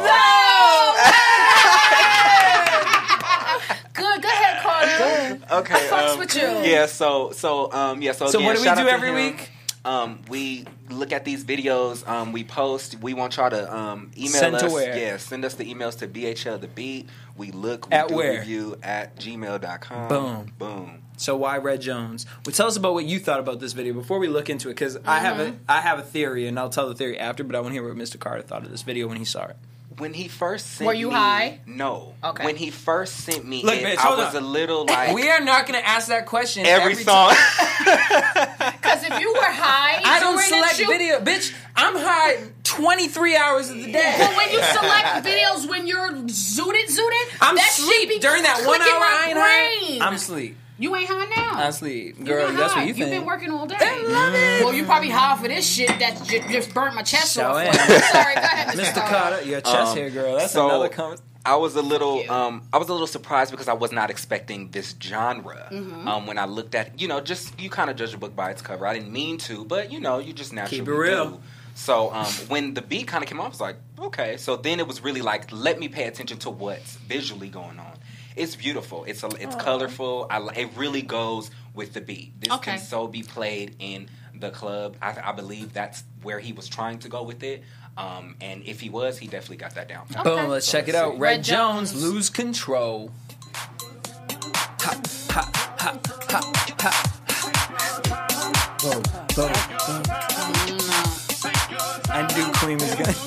[SPEAKER 5] Good, go ahead, Carter.
[SPEAKER 6] Okay.
[SPEAKER 5] I fucks
[SPEAKER 6] um,
[SPEAKER 5] with you.
[SPEAKER 6] Yeah. So so um yeah. So
[SPEAKER 1] So
[SPEAKER 6] again,
[SPEAKER 1] what do we
[SPEAKER 6] shout
[SPEAKER 1] do
[SPEAKER 6] out to
[SPEAKER 1] every
[SPEAKER 6] him.
[SPEAKER 1] week?
[SPEAKER 6] Um, we look at these videos. Um, we post. We want y'all to um email
[SPEAKER 1] Send
[SPEAKER 6] us.
[SPEAKER 1] to where?
[SPEAKER 6] Yeah, send us the emails to B H L the Beat. We look. We
[SPEAKER 1] At
[SPEAKER 6] do
[SPEAKER 1] where?
[SPEAKER 6] Review at gmail dot com.
[SPEAKER 1] Boom.
[SPEAKER 6] Boom.
[SPEAKER 1] So why Red Jones? Well, tell us about what you thought about this video before we look into it, because I have a I have a theory, and I'll tell the theory after. But I want to hear what Mister Carter thought of this video when he saw it.
[SPEAKER 6] When he first sent
[SPEAKER 5] Were you
[SPEAKER 6] me,
[SPEAKER 5] high?
[SPEAKER 6] No.
[SPEAKER 5] Okay.
[SPEAKER 6] When he first sent me,
[SPEAKER 1] Look,
[SPEAKER 6] it,
[SPEAKER 1] bitch,
[SPEAKER 6] I
[SPEAKER 1] hold
[SPEAKER 6] was
[SPEAKER 1] on.
[SPEAKER 6] a little like
[SPEAKER 1] We are not going to ask that question
[SPEAKER 6] every,
[SPEAKER 1] every
[SPEAKER 6] song.
[SPEAKER 5] Because if you were high,
[SPEAKER 1] I don't
[SPEAKER 5] during the
[SPEAKER 1] select
[SPEAKER 5] shoot-
[SPEAKER 1] video, bitch. I'm high twenty-three hours of the day.
[SPEAKER 5] But when you select videos when you're zooted, zooted,
[SPEAKER 1] I'm
[SPEAKER 5] that shit
[SPEAKER 1] sleep
[SPEAKER 5] be
[SPEAKER 1] during that one
[SPEAKER 5] clicking
[SPEAKER 1] hour.
[SPEAKER 5] my
[SPEAKER 1] I ain't
[SPEAKER 5] brain.
[SPEAKER 1] high. I'm sleep.
[SPEAKER 5] You ain't high now.
[SPEAKER 1] I'm sleep,
[SPEAKER 5] You're
[SPEAKER 1] girl.
[SPEAKER 5] not
[SPEAKER 1] That's
[SPEAKER 5] high.
[SPEAKER 1] what you
[SPEAKER 5] You've
[SPEAKER 1] think.
[SPEAKER 5] been working all day. I love it. Well, you probably high for this shit that j- just burnt my chest
[SPEAKER 1] So
[SPEAKER 5] off.
[SPEAKER 1] am.
[SPEAKER 5] Sorry, go ahead,
[SPEAKER 1] Mister
[SPEAKER 5] Mister
[SPEAKER 1] Carter, your chest
[SPEAKER 6] Um,
[SPEAKER 1] hair, girl. That's
[SPEAKER 6] so-
[SPEAKER 1] another comment.
[SPEAKER 6] I was a little, um, I was a little surprised because I was not expecting this genre.
[SPEAKER 5] Mm-hmm.
[SPEAKER 6] Um, when I looked at, you know, just you kind of judge a book by its cover. I didn't mean to, but you know, you just naturally
[SPEAKER 1] Keep it real.
[SPEAKER 6] do. So um, when the beat kind of came on, I was like, okay. So then it was really like, let me pay attention to what's visually going on. It's beautiful. It's a, it's colorful. I, li- it really goes with the beat. This
[SPEAKER 5] Okay.
[SPEAKER 6] can so be played in the club. I, I believe that's where he was trying to go with it. Um, and if he was, he definitely got that down.
[SPEAKER 1] Boom, let's check it out. Red,
[SPEAKER 5] Red
[SPEAKER 1] Jones,
[SPEAKER 5] Jones.
[SPEAKER 1] Lose Control. Ha, ha, ha, ha, ha. Boom, boom, boom. I knew Queen was gonna.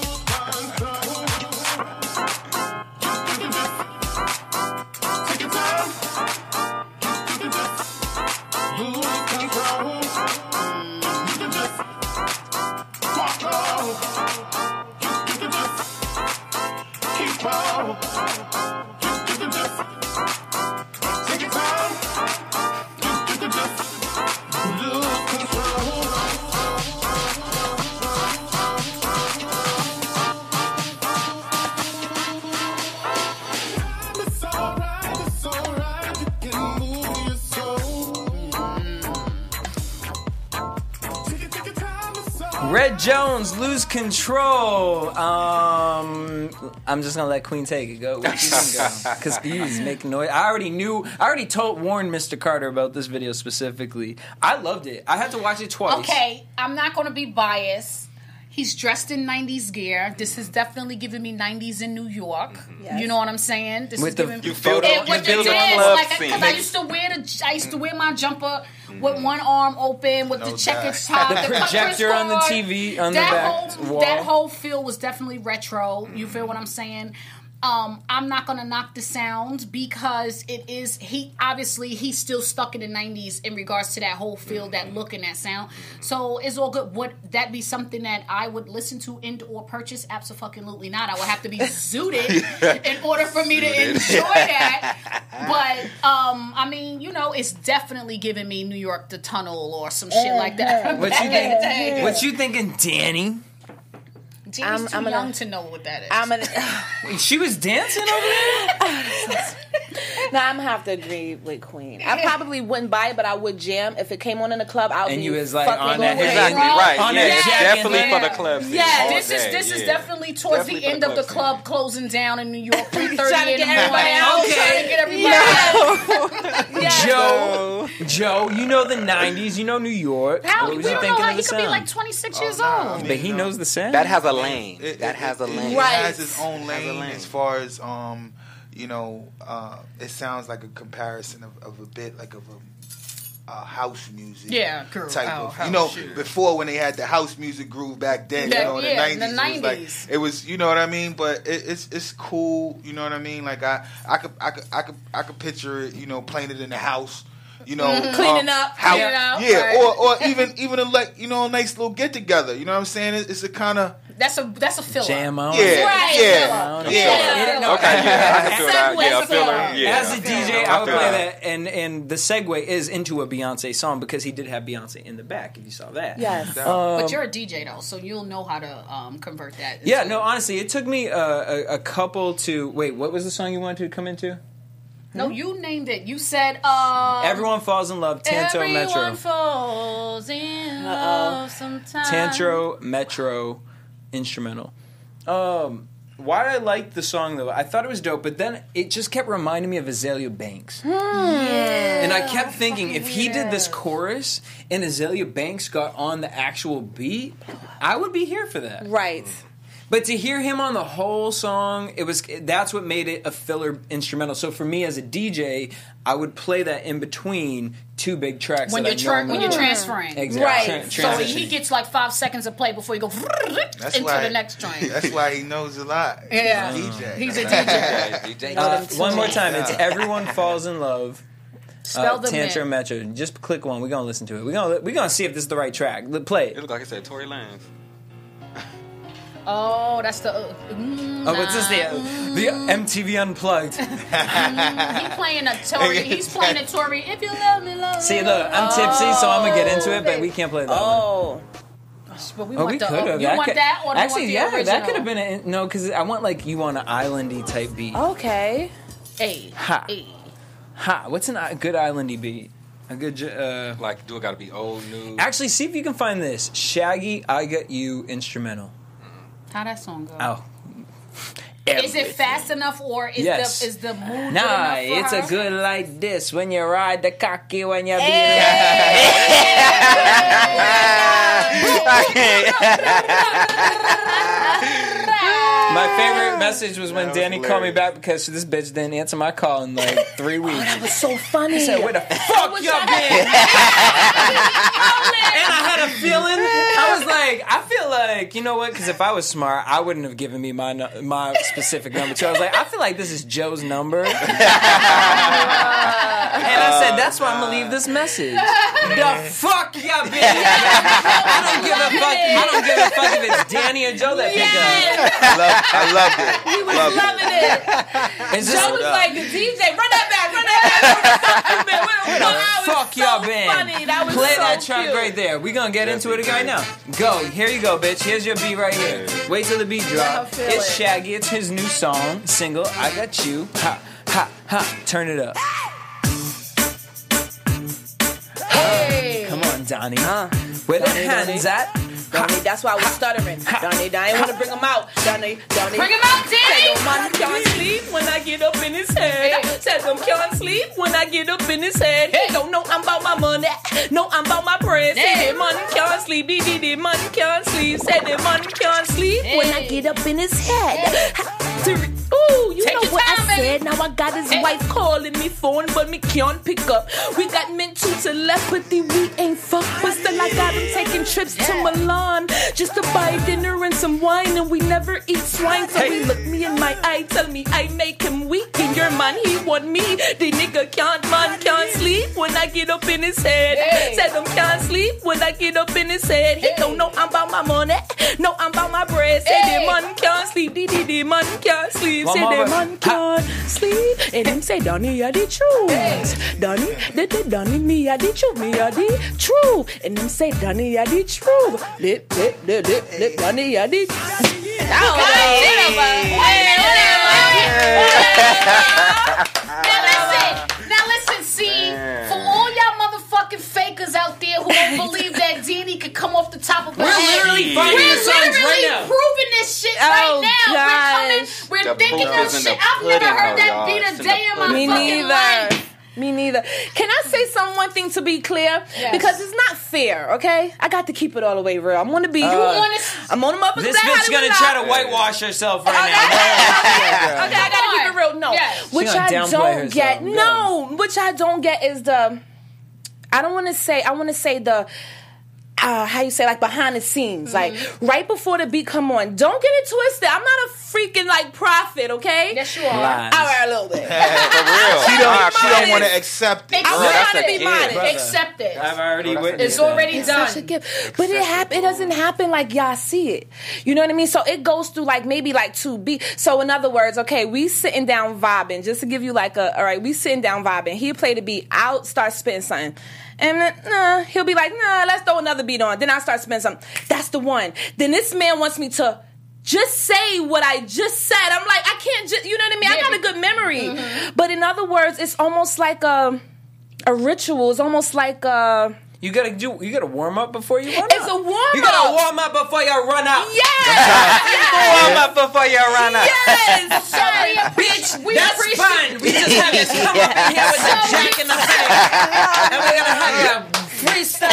[SPEAKER 1] Red Jones, Lose Control. Um, I'm just gonna let Queen take it. Go, where you can go, because he's making noise. I already knew. I already told warned Mister Carter about this video specifically. I loved it. I had to watch it twice.
[SPEAKER 5] Okay, I'm not going to be biased. He's dressed in nineties gear. This is definitely giving me nineties in New York.
[SPEAKER 7] Yes.
[SPEAKER 5] You know what I'm saying? This
[SPEAKER 1] With
[SPEAKER 5] is
[SPEAKER 1] the-
[SPEAKER 5] giving
[SPEAKER 1] you
[SPEAKER 6] feel the-
[SPEAKER 5] and
[SPEAKER 6] you
[SPEAKER 5] with
[SPEAKER 6] feel
[SPEAKER 5] the
[SPEAKER 6] the
[SPEAKER 5] dance,
[SPEAKER 6] club
[SPEAKER 5] like,
[SPEAKER 6] scene.
[SPEAKER 5] because I used to wear the I used to wear my jumper with one arm open with
[SPEAKER 3] No
[SPEAKER 5] the checkered
[SPEAKER 3] doubt.
[SPEAKER 5] top,
[SPEAKER 1] The
[SPEAKER 5] the
[SPEAKER 1] projector on the
[SPEAKER 5] card.
[SPEAKER 1] T V on the
[SPEAKER 5] that
[SPEAKER 1] back
[SPEAKER 5] whole,
[SPEAKER 1] wall.
[SPEAKER 5] That whole feel was definitely retro. You feel what I'm saying? Um, I'm not gonna knock the sound because it is he obviously he's still stuck in the nineties in regards to that whole feel, that look and that sound. So it's all good. Would that be something that I would listen to and or purchase? Absolutely not. I would have to be zooted in order for me to enjoy that. But um, I mean, you know, it's definitely giving me New York the Tunnel or some shit like that.
[SPEAKER 1] What you think? What you thinking, Danny?
[SPEAKER 5] Janie's
[SPEAKER 7] I'm-
[SPEAKER 5] too
[SPEAKER 7] I'm gonna-
[SPEAKER 5] young to know what that is.
[SPEAKER 7] I'm gonna.
[SPEAKER 1] She was dancing over there.
[SPEAKER 7] No, I'm gonna have to agree with Queen. I probably wouldn't buy it, but I would jam if it came on in the club. I would
[SPEAKER 1] And
[SPEAKER 7] be
[SPEAKER 1] you was like
[SPEAKER 7] fucking
[SPEAKER 1] on
[SPEAKER 7] going
[SPEAKER 1] that
[SPEAKER 7] crazy.
[SPEAKER 6] Exactly right.
[SPEAKER 1] On
[SPEAKER 6] yeah,
[SPEAKER 1] that
[SPEAKER 6] it's
[SPEAKER 1] jacket,
[SPEAKER 6] definitely
[SPEAKER 1] yeah.
[SPEAKER 6] for the club scene.
[SPEAKER 5] Yeah,
[SPEAKER 6] all
[SPEAKER 5] this is
[SPEAKER 6] day,
[SPEAKER 5] this is
[SPEAKER 6] yeah.
[SPEAKER 5] definitely towards
[SPEAKER 6] Definitely
[SPEAKER 5] the
[SPEAKER 6] for
[SPEAKER 5] end of the
[SPEAKER 6] scene.
[SPEAKER 5] club closing down in New York, three
[SPEAKER 7] Trying
[SPEAKER 5] thirty
[SPEAKER 7] to
[SPEAKER 5] in the
[SPEAKER 7] get everybody
[SPEAKER 5] morning.
[SPEAKER 7] out.
[SPEAKER 5] Trying to get everybody out.
[SPEAKER 1] Joe, Joe, you know the nineties, you know New York.
[SPEAKER 5] How
[SPEAKER 1] What
[SPEAKER 5] we
[SPEAKER 1] was
[SPEAKER 5] don't
[SPEAKER 1] you
[SPEAKER 5] know
[SPEAKER 1] thinking
[SPEAKER 5] how
[SPEAKER 1] of
[SPEAKER 5] he
[SPEAKER 1] the
[SPEAKER 5] could be
[SPEAKER 1] sound?
[SPEAKER 5] like twenty-six years
[SPEAKER 3] nah, I
[SPEAKER 5] old.
[SPEAKER 3] mean,
[SPEAKER 1] But he
[SPEAKER 3] you know,
[SPEAKER 1] knows the sound.
[SPEAKER 6] That has a lane.
[SPEAKER 3] It-
[SPEAKER 6] that
[SPEAKER 3] it-
[SPEAKER 6] has a
[SPEAKER 3] it-
[SPEAKER 6] lane.
[SPEAKER 3] It
[SPEAKER 7] Right.
[SPEAKER 3] has its own
[SPEAKER 6] Has a
[SPEAKER 3] lane,
[SPEAKER 6] lane.
[SPEAKER 3] as far as um, you know, uh, it sounds like a comparison of, of a bit like of a, a house music.
[SPEAKER 5] Yeah, girl.
[SPEAKER 3] Type
[SPEAKER 5] Oh,
[SPEAKER 3] of,
[SPEAKER 5] house
[SPEAKER 3] you know,
[SPEAKER 5] shit.
[SPEAKER 3] before when they had the house music groove back then,
[SPEAKER 5] Yeah,
[SPEAKER 3] you know, in
[SPEAKER 5] yeah,
[SPEAKER 3] the
[SPEAKER 5] in
[SPEAKER 3] nineties,
[SPEAKER 5] the
[SPEAKER 3] it was like
[SPEAKER 5] nineties.
[SPEAKER 3] it was, you know what I mean. But it, it's it's cool, you know what I mean. Like I I could I could I could I could picture it, you know, playing it in the house. You know,
[SPEAKER 5] Mm-hmm.
[SPEAKER 7] Cleaning
[SPEAKER 3] um,
[SPEAKER 7] up,
[SPEAKER 3] how-
[SPEAKER 7] cleaning up,
[SPEAKER 3] yeah,
[SPEAKER 5] right.
[SPEAKER 3] or or even even a like you know a nice little get together. You know what I'm saying? It's, it's a kind of
[SPEAKER 5] That's a that's a filler.
[SPEAKER 1] Jam on.
[SPEAKER 3] yeah,
[SPEAKER 5] Right.
[SPEAKER 3] yeah,
[SPEAKER 1] Yeah.
[SPEAKER 3] yeah.
[SPEAKER 1] No,
[SPEAKER 6] Okay, yeah, I can feel that.
[SPEAKER 5] Segue
[SPEAKER 6] Yeah, a filler.
[SPEAKER 5] song.
[SPEAKER 6] Yeah.
[SPEAKER 1] As a D J, I would play that, and and the segue is into a Beyonce song because he did have Beyonce in the back. If you saw that,
[SPEAKER 7] Yes.
[SPEAKER 5] But you're a D J though, so you'll know how to um, convert that.
[SPEAKER 1] Yeah,
[SPEAKER 5] into-
[SPEAKER 1] no, honestly, it took me uh, a, a couple to wait. What was the song you wanted to come into?
[SPEAKER 5] No, you named it. You said um,
[SPEAKER 1] Everyone Falls in Love, Tanto
[SPEAKER 5] everyone
[SPEAKER 1] Metro,
[SPEAKER 5] falls in love sometimes.
[SPEAKER 1] Tantro Metro instrumental. Um, why I liked the song though, I thought it was dope, but then it just kept reminding me of Azalea Banks.
[SPEAKER 5] Yeah.
[SPEAKER 1] And I kept thinking, if he did this chorus and Azalea Banks got on the actual beat, I would be here for that.
[SPEAKER 7] Right.
[SPEAKER 1] But to hear him on the whole song, it was that's what made it a filler instrumental. So for me as a D J, I would play that in between two big tracks
[SPEAKER 5] when
[SPEAKER 1] that
[SPEAKER 5] you're
[SPEAKER 1] I
[SPEAKER 5] tra- when
[SPEAKER 1] normally
[SPEAKER 5] you're
[SPEAKER 1] would.
[SPEAKER 5] transferring.
[SPEAKER 1] Exactly.
[SPEAKER 7] Right.
[SPEAKER 1] Tran-
[SPEAKER 5] So
[SPEAKER 1] transition.
[SPEAKER 5] he gets like five seconds of play before you go
[SPEAKER 3] That's
[SPEAKER 5] into
[SPEAKER 3] why,
[SPEAKER 5] the next joint.
[SPEAKER 3] That's why he knows a lot.
[SPEAKER 5] Yeah.
[SPEAKER 3] He's a D J.
[SPEAKER 5] He's a D J.
[SPEAKER 6] Yeah, D J.
[SPEAKER 1] Uh, one more time, it's Everyone Falls in Love.
[SPEAKER 5] Spell
[SPEAKER 1] Uh,
[SPEAKER 5] them
[SPEAKER 1] Tantrum
[SPEAKER 5] in.
[SPEAKER 1] Metro. Just click one. We're gonna listen to it. We're gonna we're gonna see if this is the right track. Let- Play
[SPEAKER 6] It
[SPEAKER 1] it.
[SPEAKER 6] looked like I said Tory Lanez.
[SPEAKER 5] Oh, that's the. Uh, mm,
[SPEAKER 1] Oh, what's this? The the M T V Unplugged.
[SPEAKER 5] he playing a Tory. He's playing a Tory. If you love me, love me.
[SPEAKER 1] See, look, I'm tipsy, so I'm gonna get into it, but we can't play that one.
[SPEAKER 7] Oh.
[SPEAKER 5] But we
[SPEAKER 1] Oh,
[SPEAKER 5] want
[SPEAKER 1] we
[SPEAKER 5] the.
[SPEAKER 1] could have.
[SPEAKER 5] You want that or do
[SPEAKER 1] actually,
[SPEAKER 5] you want
[SPEAKER 1] yeah,
[SPEAKER 5] the
[SPEAKER 1] that
[SPEAKER 5] original?
[SPEAKER 1] could have been a no, because I want like you on an islandy type beat.
[SPEAKER 7] Okay.
[SPEAKER 5] Hey,
[SPEAKER 1] Ha.
[SPEAKER 5] hey.
[SPEAKER 1] Ha! What's an, a good islandy beat? A good. j- Uh,
[SPEAKER 6] Like, do it got to be old, new?
[SPEAKER 1] actually, see if you can find this Shaggy "I Got You" instrumental.
[SPEAKER 5] How that song go?
[SPEAKER 1] Oh,
[SPEAKER 5] Is it fast enough or is
[SPEAKER 1] Yes.
[SPEAKER 5] the is the mood
[SPEAKER 1] Nah,
[SPEAKER 5] good enough
[SPEAKER 1] it's
[SPEAKER 5] for
[SPEAKER 1] a
[SPEAKER 5] her?
[SPEAKER 1] good like this when you ride the cocky when you're being My favorite message was when
[SPEAKER 6] was
[SPEAKER 1] Danny called me
[SPEAKER 6] hilarious.
[SPEAKER 1] back because this bitch didn't answer my call in like three weeks.
[SPEAKER 7] That was so funny.
[SPEAKER 1] I said, where the fuck y'all been? And I had a feeling. I was like, I feel like, you know what? Because if I was smart, I wouldn't have given me my nu- my specific number too. I was like, I feel like this is Joe's number. And I said, that's why I'm gonna leave this message. The fuck y'all been? I don't give a fuck. I don't give a fuck if it's Danny or Joe that pick up.
[SPEAKER 3] I love, I loved it.
[SPEAKER 7] He was
[SPEAKER 3] Loved it.
[SPEAKER 7] loving it.
[SPEAKER 1] Is this
[SPEAKER 7] Joe was like the D J. Run that back. Run that back. Where the
[SPEAKER 1] fuck y'all been?
[SPEAKER 7] Funny. That was
[SPEAKER 1] Play
[SPEAKER 7] so
[SPEAKER 1] that track
[SPEAKER 7] cute.
[SPEAKER 1] right there. We gonna get into it right now. Go. Here you go, bitch. Here's your beat right here. Wait till the beat drop.
[SPEAKER 7] feel
[SPEAKER 1] It's
[SPEAKER 7] it.
[SPEAKER 1] Shaggy. It's his new song, single. I got you. Ha ha ha. Turn it up.
[SPEAKER 7] Hey.
[SPEAKER 1] Come on, Donnie.
[SPEAKER 7] Uh,
[SPEAKER 1] Where the
[SPEAKER 7] Donnie,
[SPEAKER 1] hands
[SPEAKER 7] Donnie.
[SPEAKER 1] at?
[SPEAKER 7] Donnie, that's why I was stuttering. Donnie, I ain't want to bring him out. Donnie, Donnie.
[SPEAKER 5] Bring him out, Danny!
[SPEAKER 7] Said no man can't sleep when I get up in his head. Said them can't sleep when I get up in his head. He don't know I'm about my money. No, I'm about my bread. Said the man can't sleep. Dee dee dee, man can't sleep. Said the man can't sleep when I get up in his head. Ooh, you
[SPEAKER 5] Take
[SPEAKER 7] know
[SPEAKER 5] your
[SPEAKER 7] what
[SPEAKER 5] time,
[SPEAKER 7] I
[SPEAKER 5] baby.
[SPEAKER 7] said. Now I got his
[SPEAKER 5] Hey.
[SPEAKER 7] wife calling me phone, but me can't pick up. We got mental telepathy. We ain't fuck, but still I got him taking trips to Milan just to buy dinner and some wine, and we never eat swine. So he look me in my eye, tell me I make him weak. And your man, he want me. The nigga can't, man can't sleep when I get up in his head.
[SPEAKER 5] Hey.
[SPEAKER 7] Said him can't sleep when I get up in his head. He don't know I'm about my money. No, I'm about my bread. Say
[SPEAKER 5] Hey.
[SPEAKER 7] the man can't sleep. The the the man can't sleep.
[SPEAKER 1] One
[SPEAKER 7] Say
[SPEAKER 1] more
[SPEAKER 7] the
[SPEAKER 1] verse.
[SPEAKER 7] man can't sleep. And him say Donnie, you the truth. Donnie, the the Donnie, me a the truth. Me a the truth. And him say Donnie, you the truth. Lip lip lip lip lip. Donnie, you the.
[SPEAKER 5] Now listen, now listen, see, for all y'all motherfucking fakers out there who don't believe that Danny could come off the top of her
[SPEAKER 1] We're
[SPEAKER 5] head,
[SPEAKER 1] literally finding
[SPEAKER 5] we're
[SPEAKER 1] the songs
[SPEAKER 5] literally
[SPEAKER 1] right now.
[SPEAKER 5] proving this shit
[SPEAKER 7] Oh,
[SPEAKER 5] right now.
[SPEAKER 7] gosh.
[SPEAKER 5] We're coming, we're
[SPEAKER 6] The
[SPEAKER 5] thinking
[SPEAKER 6] proof
[SPEAKER 5] of
[SPEAKER 6] is in
[SPEAKER 5] shit.
[SPEAKER 6] the
[SPEAKER 5] I've never
[SPEAKER 6] pudding,
[SPEAKER 5] heard
[SPEAKER 6] though,
[SPEAKER 5] that
[SPEAKER 6] y'all.
[SPEAKER 5] beat
[SPEAKER 6] It's
[SPEAKER 5] a
[SPEAKER 6] in the
[SPEAKER 5] day in my
[SPEAKER 7] Me
[SPEAKER 5] fucking
[SPEAKER 7] neither.
[SPEAKER 5] life.
[SPEAKER 7] Me neither. Can I say some one thing to be clear?
[SPEAKER 5] Yes.
[SPEAKER 7] Because it's not fair, okay? I got to keep it all the way real. I'm gonna be.
[SPEAKER 5] You wanna s-
[SPEAKER 7] I'm on the motherfucking
[SPEAKER 1] This
[SPEAKER 7] Black
[SPEAKER 1] bitch gonna
[SPEAKER 7] Hollywood
[SPEAKER 1] try to
[SPEAKER 7] Live.
[SPEAKER 1] whitewash herself right
[SPEAKER 7] Okay,
[SPEAKER 1] now.
[SPEAKER 7] okay, I gotta keep it real. No,
[SPEAKER 5] Yes.
[SPEAKER 7] which
[SPEAKER 1] She gonna
[SPEAKER 7] I
[SPEAKER 1] downplay
[SPEAKER 7] don't
[SPEAKER 1] herself.
[SPEAKER 7] get.
[SPEAKER 1] Go.
[SPEAKER 7] No, which I don't get is the. I don't want to say. I want to say the. Uh, how you say, like behind the scenes, like right before the beat come on. Don't get it twisted. I'm not a freaking like prophet, okay?
[SPEAKER 5] Yes, you are.
[SPEAKER 1] Lies.
[SPEAKER 7] All right, a little bit.
[SPEAKER 3] For real. She don't, she don't want to accept it.
[SPEAKER 5] Accept
[SPEAKER 7] I'm trying to
[SPEAKER 5] it.
[SPEAKER 7] be
[SPEAKER 6] kid,
[SPEAKER 7] modest.
[SPEAKER 6] brother.
[SPEAKER 5] Accept it.
[SPEAKER 1] I've already
[SPEAKER 6] Bro, that's
[SPEAKER 1] witnessed
[SPEAKER 5] It's
[SPEAKER 1] that.
[SPEAKER 5] already
[SPEAKER 7] It's
[SPEAKER 5] done.
[SPEAKER 7] such a gift. But it happen. It doesn't happen like y'all see it. You know what I mean? So it goes through like maybe like two beats. So in other words, okay, we sitting down vibing. Just to give you like a, all right, we sitting down vibing. He play the beat. I'll start spitting something. And then, nah, he'll be like, nah, let's throw another beat on. Then I start spitting something. That's the one. Then this man wants me to just say what I just said. I'm like, I can't just, you know what I mean? I got a good memory. But in other words, it's almost like a, a ritual. It's almost like a...
[SPEAKER 1] You gotta do. You gotta warm up before you run
[SPEAKER 7] It's
[SPEAKER 1] out.
[SPEAKER 7] a warm-up.
[SPEAKER 1] You gotta warm up before you run out.
[SPEAKER 7] Yes!
[SPEAKER 6] Warm up before you run out.
[SPEAKER 7] Yes!
[SPEAKER 5] So we appreciate, we
[SPEAKER 1] That's
[SPEAKER 5] appreciate,
[SPEAKER 1] fine. We just have you come up in here with the jack in the honey, and we're gonna have you freestyle.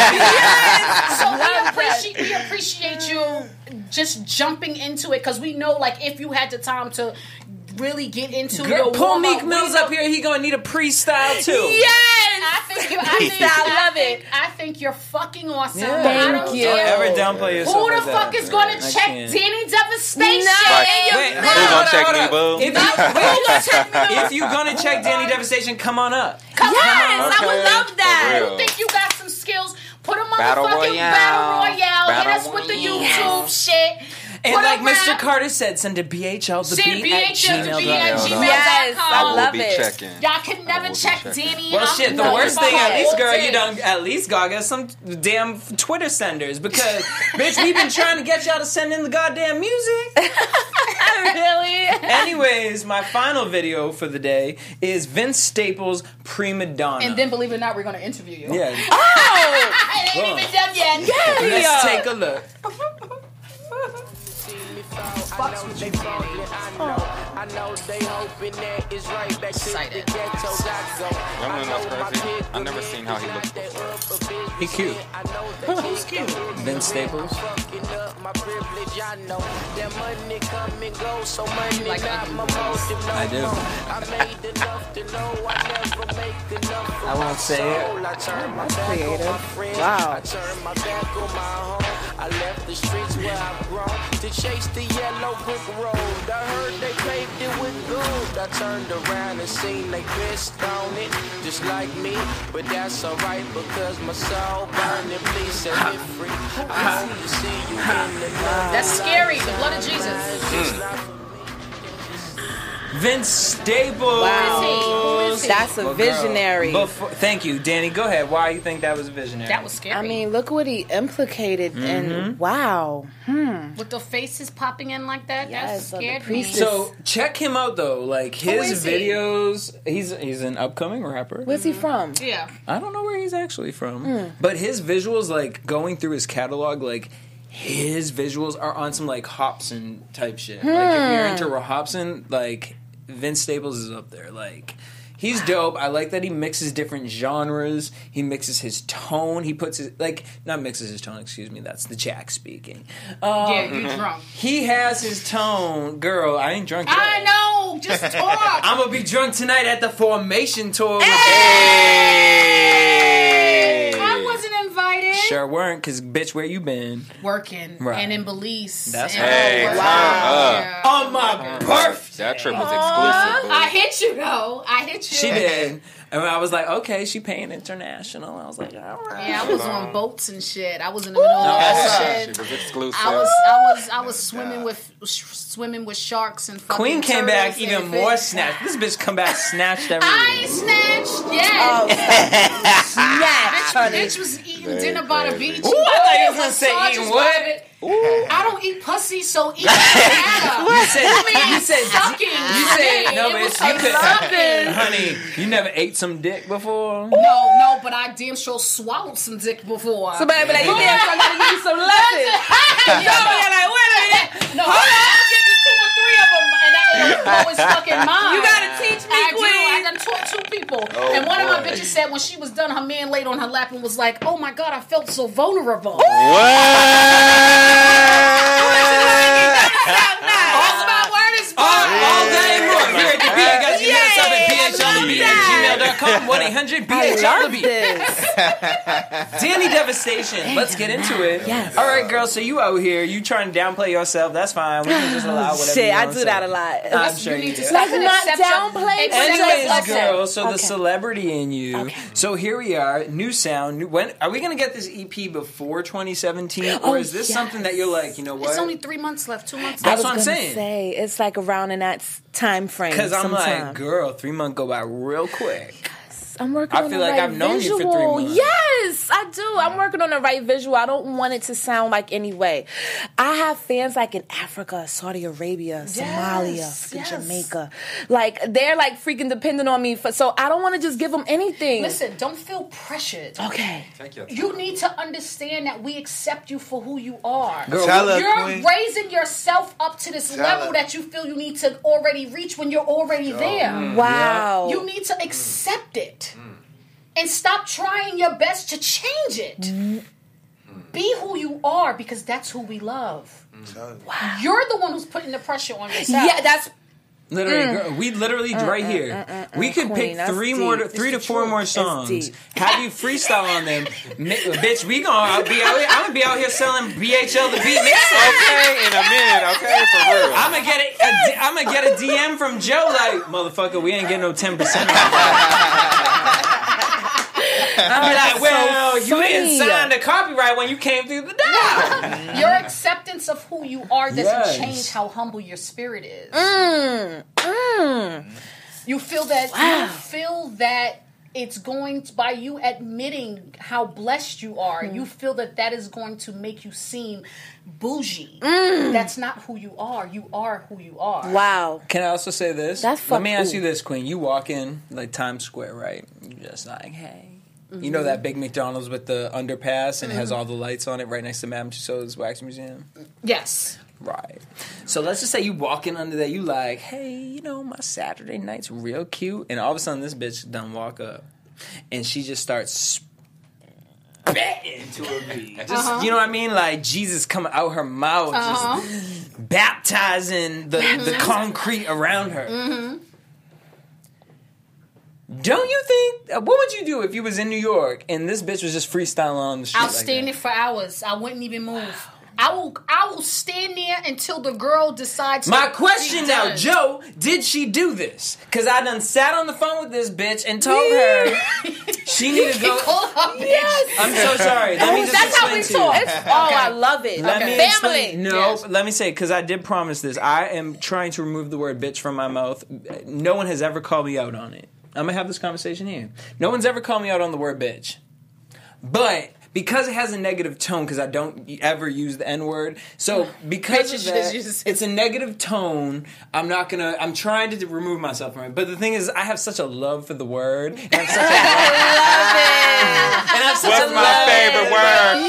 [SPEAKER 5] So we appreciate, we appreciate you just jumping into it because we know, like, if you had the time to really get into
[SPEAKER 1] Girl,
[SPEAKER 5] your
[SPEAKER 1] pull
[SPEAKER 5] warm-up,
[SPEAKER 1] Meek Mills
[SPEAKER 5] we know-
[SPEAKER 1] up here. He gonna need a pre-style too.
[SPEAKER 7] Yes!
[SPEAKER 5] I think you. I think.
[SPEAKER 7] I love
[SPEAKER 5] I think,
[SPEAKER 7] it.
[SPEAKER 5] I think you're fucking awesome.
[SPEAKER 1] Yeah.
[SPEAKER 5] I
[SPEAKER 7] Thank
[SPEAKER 5] don't
[SPEAKER 7] you.
[SPEAKER 1] Don't
[SPEAKER 5] care.
[SPEAKER 1] ever downplay yourself.
[SPEAKER 5] Who the
[SPEAKER 1] like
[SPEAKER 5] fuck
[SPEAKER 1] that.
[SPEAKER 5] is going to
[SPEAKER 1] I
[SPEAKER 5] check
[SPEAKER 1] can't.
[SPEAKER 5] Danny Devastation?
[SPEAKER 7] No.
[SPEAKER 1] Wait, hold
[SPEAKER 6] Who
[SPEAKER 1] on,
[SPEAKER 6] gonna
[SPEAKER 1] hold
[SPEAKER 6] check
[SPEAKER 1] on,
[SPEAKER 6] me,
[SPEAKER 1] hold on.
[SPEAKER 6] boo?
[SPEAKER 1] If you, if you gonna check Danny Devastation, come on up.
[SPEAKER 5] Come
[SPEAKER 7] Yes,
[SPEAKER 5] on.
[SPEAKER 7] I would
[SPEAKER 6] Okay.
[SPEAKER 7] love that.
[SPEAKER 6] For
[SPEAKER 5] You
[SPEAKER 6] real.
[SPEAKER 5] think you got some skills? Put a
[SPEAKER 6] Battle
[SPEAKER 5] motherfucking
[SPEAKER 6] Royale.
[SPEAKER 5] battle royale. Hit
[SPEAKER 6] Battle
[SPEAKER 5] us with the
[SPEAKER 6] Royale.
[SPEAKER 5] YouTube shit.
[SPEAKER 1] And
[SPEAKER 5] Put
[SPEAKER 1] like
[SPEAKER 5] a
[SPEAKER 1] Mister
[SPEAKER 5] rap.
[SPEAKER 1] Carter said, send a B H L the
[SPEAKER 5] Send
[SPEAKER 1] beat
[SPEAKER 5] B
[SPEAKER 1] at
[SPEAKER 5] H L the beat at
[SPEAKER 1] gmail dot com.
[SPEAKER 7] Yes, I
[SPEAKER 6] I will
[SPEAKER 7] love
[SPEAKER 6] be
[SPEAKER 7] it.
[SPEAKER 6] checking.
[SPEAKER 5] Y'all can never
[SPEAKER 6] will be
[SPEAKER 5] check
[SPEAKER 6] checking.
[SPEAKER 5] Danny.
[SPEAKER 1] Well,
[SPEAKER 5] I'm
[SPEAKER 1] shit. The
[SPEAKER 5] telling
[SPEAKER 1] worst
[SPEAKER 5] you
[SPEAKER 1] thing, at
[SPEAKER 5] all
[SPEAKER 1] least, girl,
[SPEAKER 5] day.
[SPEAKER 1] you don't. At least God got some damn Twitter senders because, bitch, we've been trying to get y'all to send in the goddamn music.
[SPEAKER 7] Really?
[SPEAKER 1] Anyways, my final video for the day is Vince Staples' Prima Donna.
[SPEAKER 5] And then, believe it or not, we're going to interview you.
[SPEAKER 1] yeah,
[SPEAKER 5] I ain't even done yet.
[SPEAKER 1] let's take a look.
[SPEAKER 5] See me fall. fucks with you, Danny.
[SPEAKER 9] I know they hoping that it's right back to the ghettos I go.
[SPEAKER 6] Y'all know that's crazy? I never seen how he looked before.
[SPEAKER 1] He cute.
[SPEAKER 5] Who's cute?
[SPEAKER 1] Vince Staples.
[SPEAKER 5] You like
[SPEAKER 1] I do. I won't say it.
[SPEAKER 11] That's creative. Wow.
[SPEAKER 9] I left the streets where I've grown to chase the yellow brick road. I heard they paved it with gold. I turned around and seen they pissed on it, just like me. But that's alright because my soul burning. Please set me free. I hope you see you in the night.
[SPEAKER 5] That's scary. The blood of Jesus.
[SPEAKER 1] Mm. Vince Staples.
[SPEAKER 11] Wow.
[SPEAKER 5] Who is he? Who is he?
[SPEAKER 11] That's a
[SPEAKER 1] Well, girl,
[SPEAKER 11] visionary.
[SPEAKER 1] before- thank you, Danny. Go ahead. Why do you think that was a visionary?
[SPEAKER 5] That was scary.
[SPEAKER 11] I mean, look what he implicated,
[SPEAKER 1] Mm-hmm.
[SPEAKER 11] and wow. Hmm.
[SPEAKER 5] with the faces popping in like that,
[SPEAKER 11] Yes,
[SPEAKER 5] that
[SPEAKER 11] of the
[SPEAKER 5] scared me.
[SPEAKER 11] priestess.
[SPEAKER 1] So check him out though. Like his
[SPEAKER 5] is he?
[SPEAKER 1] videos, he's he's an upcoming rapper.
[SPEAKER 11] Where's he from?
[SPEAKER 5] Yeah.
[SPEAKER 1] I don't know where he's actually from,
[SPEAKER 11] Hmm.
[SPEAKER 1] but his visuals, like going through his catalog, like his visuals are on some like Hobson type shit. Like if you're into Roy Hobson, like Vince Staples is up there. Like he's dope. I like that he mixes different genres. He mixes his tone. He puts his like not mixes his tone. Excuse me. That's the Jack speaking. Um,
[SPEAKER 5] Yeah, you drunk.
[SPEAKER 1] He has his tone, girl. I ain't drunk yet.
[SPEAKER 5] I know. Just talk.
[SPEAKER 1] I'm gonna be drunk tonight at the Formation tour. With
[SPEAKER 5] Hey! I wasn't invited.
[SPEAKER 1] Sure weren't, cause bitch, where you been?
[SPEAKER 5] Working
[SPEAKER 1] Right.
[SPEAKER 5] and in Belize.
[SPEAKER 1] That's
[SPEAKER 5] and
[SPEAKER 1] right.
[SPEAKER 6] Hey,
[SPEAKER 5] wow.
[SPEAKER 6] turn up.
[SPEAKER 5] Yeah.
[SPEAKER 1] On my birthday.
[SPEAKER 6] That trip was exclusive.
[SPEAKER 5] I hit you though. I hit you.
[SPEAKER 1] She did, and I was like, okay, she paying international. I was like, all right.
[SPEAKER 5] Yeah, I was on boats and shit. I was in the middle of that
[SPEAKER 6] She
[SPEAKER 5] shit.
[SPEAKER 6] was exclusive.
[SPEAKER 5] I was, I was, I was swimming with swimming with sharks and fucking
[SPEAKER 1] Queen came back
[SPEAKER 5] turtles
[SPEAKER 1] even
[SPEAKER 5] and
[SPEAKER 1] more
[SPEAKER 5] fish.
[SPEAKER 1] snatched. This bitch come back snatched
[SPEAKER 5] I
[SPEAKER 1] everything.
[SPEAKER 5] ain't snatched yet.
[SPEAKER 11] Oh, snatch,
[SPEAKER 5] bitch,
[SPEAKER 11] honey.
[SPEAKER 5] bitch was eating
[SPEAKER 6] Very
[SPEAKER 5] dinner by the
[SPEAKER 6] crazy.
[SPEAKER 5] beach.
[SPEAKER 1] Ooh, I thought you was gonna
[SPEAKER 5] Her
[SPEAKER 1] say
[SPEAKER 5] massages
[SPEAKER 1] eating what?
[SPEAKER 5] private. I don't eat pussy, so eat banana.
[SPEAKER 1] You said,
[SPEAKER 5] I mean,
[SPEAKER 1] you said,
[SPEAKER 5] sucking.
[SPEAKER 1] you said, no,
[SPEAKER 5] It was
[SPEAKER 1] bitch, you could,
[SPEAKER 5] sucking.
[SPEAKER 1] honey, you never ate some dick before.
[SPEAKER 5] No, no, but I damn sure swallowed some dick before.
[SPEAKER 11] Somebody be like, you damn sure gotta give you some lessons.
[SPEAKER 5] Yo, you're like, wait a minute. No, hold on. I'm getting two or three of them, and that ain't always fucking mine.
[SPEAKER 11] You gotta teach me,
[SPEAKER 5] I
[SPEAKER 11] Queen.
[SPEAKER 5] do. I done taught two people.
[SPEAKER 6] Oh,
[SPEAKER 5] and one of my
[SPEAKER 6] boy.
[SPEAKER 5] bitches said when she was done, her man laid on her lap and was like, oh my God, I felt so vulnerable. All about word is
[SPEAKER 1] All,
[SPEAKER 5] born.
[SPEAKER 1] all that and more. Here at the B, I got you hit us up at b h l the beat at gmail dot com. one eight hundred B H L the beat. Danny Devastation. Let's get into it.
[SPEAKER 11] Yes.
[SPEAKER 1] All right, girl. So you out here, you trying to downplay yourself? That's fine. We can just allow whatever.
[SPEAKER 11] Shit,
[SPEAKER 1] you
[SPEAKER 11] I
[SPEAKER 1] wanna
[SPEAKER 11] do
[SPEAKER 1] say.
[SPEAKER 11] that a lot.
[SPEAKER 1] I'm sure you
[SPEAKER 5] need
[SPEAKER 1] do.
[SPEAKER 5] to
[SPEAKER 11] Like
[SPEAKER 5] stop and
[SPEAKER 11] not
[SPEAKER 5] accept your-
[SPEAKER 11] downplaying, but
[SPEAKER 5] accept
[SPEAKER 1] Anyways,
[SPEAKER 5] your blessing.
[SPEAKER 1] girl, so the
[SPEAKER 11] Okay.
[SPEAKER 1] celebrity in you.
[SPEAKER 11] Okay.
[SPEAKER 1] So here we are, new sound. New, when are we gonna get this E P before twenty seventeen, or
[SPEAKER 11] Oh,
[SPEAKER 1] is this
[SPEAKER 11] yes.
[SPEAKER 1] something that you're like, you know what?
[SPEAKER 5] It's only three months left, two months
[SPEAKER 11] I
[SPEAKER 1] That's
[SPEAKER 5] left.
[SPEAKER 11] was
[SPEAKER 1] what I'm
[SPEAKER 11] gonna
[SPEAKER 1] saying.
[SPEAKER 11] Say, it's like around in that s- time frame.
[SPEAKER 1] Because I'm
[SPEAKER 11] sometime.
[SPEAKER 1] like, girl, three months go by real quick.
[SPEAKER 11] I'm working
[SPEAKER 1] I
[SPEAKER 11] on
[SPEAKER 1] feel
[SPEAKER 11] the
[SPEAKER 1] like
[SPEAKER 11] right
[SPEAKER 1] I've known you
[SPEAKER 11] visual.
[SPEAKER 1] for three months.
[SPEAKER 11] Yes, I do. I'm working on the right visual. I don't want it to sound like any way. I have fans like in Africa, Saudi Arabia, Somalia,
[SPEAKER 5] Yes,
[SPEAKER 11] fucking
[SPEAKER 5] yes.
[SPEAKER 11] Jamaica. Like they're like freaking dependent on me for. So I don't want to just give them anything.
[SPEAKER 5] Listen, don't feel pressured.
[SPEAKER 11] Okay.
[SPEAKER 6] Take your time.
[SPEAKER 5] You need to understand that we accept you for who you are.
[SPEAKER 1] Girl,
[SPEAKER 3] Tell her,
[SPEAKER 5] You're
[SPEAKER 3] Queen.
[SPEAKER 5] raising yourself up to this
[SPEAKER 3] Tell
[SPEAKER 5] level
[SPEAKER 3] her.
[SPEAKER 5] that you feel you need to already reach when you're already there.
[SPEAKER 11] Wow.
[SPEAKER 5] You need to accept it and stop trying your best to change it. Be who you are because that's who we love.
[SPEAKER 11] Wow.
[SPEAKER 5] You're the one who's putting the pressure on yourself.
[SPEAKER 11] Yeah, that's
[SPEAKER 1] Literally, girl, we literally right here. we could
[SPEAKER 11] Queen,
[SPEAKER 1] pick
[SPEAKER 11] that's
[SPEAKER 1] three
[SPEAKER 11] deep.
[SPEAKER 1] more, to,
[SPEAKER 11] It's
[SPEAKER 1] three
[SPEAKER 11] the
[SPEAKER 1] to four
[SPEAKER 11] truth.
[SPEAKER 1] more
[SPEAKER 11] It's
[SPEAKER 1] songs.
[SPEAKER 11] deep.
[SPEAKER 1] Have you freestyle on them, Mi- bitch? We gonna be out here. I'm gonna be out here selling B H L the beat mixtape.
[SPEAKER 6] Okay, in a minute, okay, for real.
[SPEAKER 1] I'm gonna get a, a D- I'm gonna get a D M from Joe like, motherfucker, we ain't getting no ten percent. I'll be like, well, you didn't
[SPEAKER 11] funny.
[SPEAKER 1] sign the copyright when you came through the door.
[SPEAKER 5] Your acceptance of who you are doesn't
[SPEAKER 1] Yes.
[SPEAKER 5] change how humble your spirit is.
[SPEAKER 11] mm, mm.
[SPEAKER 5] You feel that
[SPEAKER 11] Wow.
[SPEAKER 5] you feel that it's going to, by you admitting how blessed you are, you feel that that is going to make you seem bougie. That's not who you are. You are who you are.
[SPEAKER 11] Wow.
[SPEAKER 1] Can I also say this?
[SPEAKER 11] That's
[SPEAKER 1] Let me
[SPEAKER 11] fuck-
[SPEAKER 1] ask
[SPEAKER 11] ooh.
[SPEAKER 1] you this, Queen. You walk in like Times Square, right? You're just like, hey. You know that big McDonald's with the underpass and it has all the lights on it right next to Madame Tussauds Wax Museum?
[SPEAKER 5] Yes.
[SPEAKER 1] Right. So let's just say you walking under there, you like, hey, you know, my Saturday night's real cute, and all of a sudden this bitch done walk up, and she just starts spitting to a beat. Just, uh-huh. you know what I mean? Like Jesus coming out her mouth, uh-huh. just baptizing the, the concrete around her.
[SPEAKER 5] Mm-hmm.
[SPEAKER 1] Don't you think? Uh, what would you do if you was in New York and this bitch was just freestyling on the street?
[SPEAKER 5] I'll
[SPEAKER 1] like
[SPEAKER 5] stand
[SPEAKER 1] that?
[SPEAKER 5] there for hours. I wouldn't even move. I will. I will stand there until the girl decides.
[SPEAKER 1] My
[SPEAKER 5] to
[SPEAKER 1] question now,
[SPEAKER 5] done.
[SPEAKER 1] Joe, did she do this? Because I done sat on the phone with this bitch and told her she needed to go.
[SPEAKER 11] Yes,
[SPEAKER 1] I'm so sorry. Let me just
[SPEAKER 11] That's how we
[SPEAKER 1] explain to you.
[SPEAKER 11] talk. Oh, I love it.
[SPEAKER 1] Let
[SPEAKER 11] Okay.
[SPEAKER 1] me
[SPEAKER 11] Family.
[SPEAKER 1] explain. No,
[SPEAKER 5] Yes.
[SPEAKER 1] let me say, because I did promise this. I am trying to remove the word bitch from my mouth. No one has ever called me out on it. I'm going to have this conversation here. No one's ever called me out on the word bitch. But because it has a negative tone, because I don't ever use the N-word, so because
[SPEAKER 5] Bitch
[SPEAKER 1] of
[SPEAKER 5] is
[SPEAKER 1] that,
[SPEAKER 5] just-
[SPEAKER 1] it's a negative tone, I'm not going to, I'm trying to remove myself from it. But the thing is, I have such a love for the word. And I have such a love, and I have such
[SPEAKER 6] What's
[SPEAKER 1] a
[SPEAKER 6] my
[SPEAKER 1] love.
[SPEAKER 6] favorite word?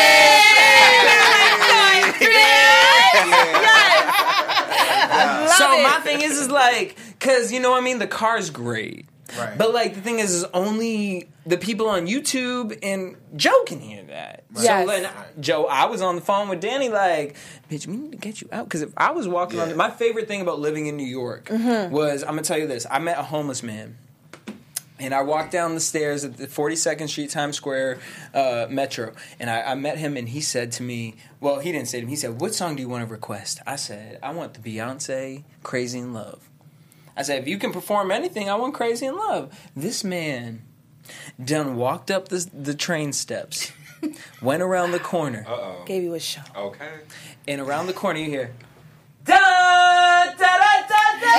[SPEAKER 1] So my thing is, is like, because, you know what I mean, the car's great.
[SPEAKER 3] Right.
[SPEAKER 1] But, like, the thing is, is only the people on YouTube and Joe can hear that.
[SPEAKER 11] Right.
[SPEAKER 1] So,
[SPEAKER 11] Yes.
[SPEAKER 1] then, Joe, I was on the phone with Danny, like, bitch, we need to get you out. Because if I was walking
[SPEAKER 3] Yeah.
[SPEAKER 1] on... My favorite thing about living in New York
[SPEAKER 11] Mm-hmm.
[SPEAKER 1] was, I'm going to tell you this, I met a homeless man. And I walked down the stairs at the forty-second Street Times Square uh, Metro, and I, I met him, and he said to me, well, he didn't say to me, he said, what song do you want to request? I said, I want the Beyonce Crazy in Love. I said, if you can perform anything, I want Crazy in Love. This man done walked up the, the train steps, went around the corner.
[SPEAKER 6] Uh-oh.
[SPEAKER 11] Gave you a show.
[SPEAKER 6] Okay.
[SPEAKER 1] And around the corner you hear, da da da da da.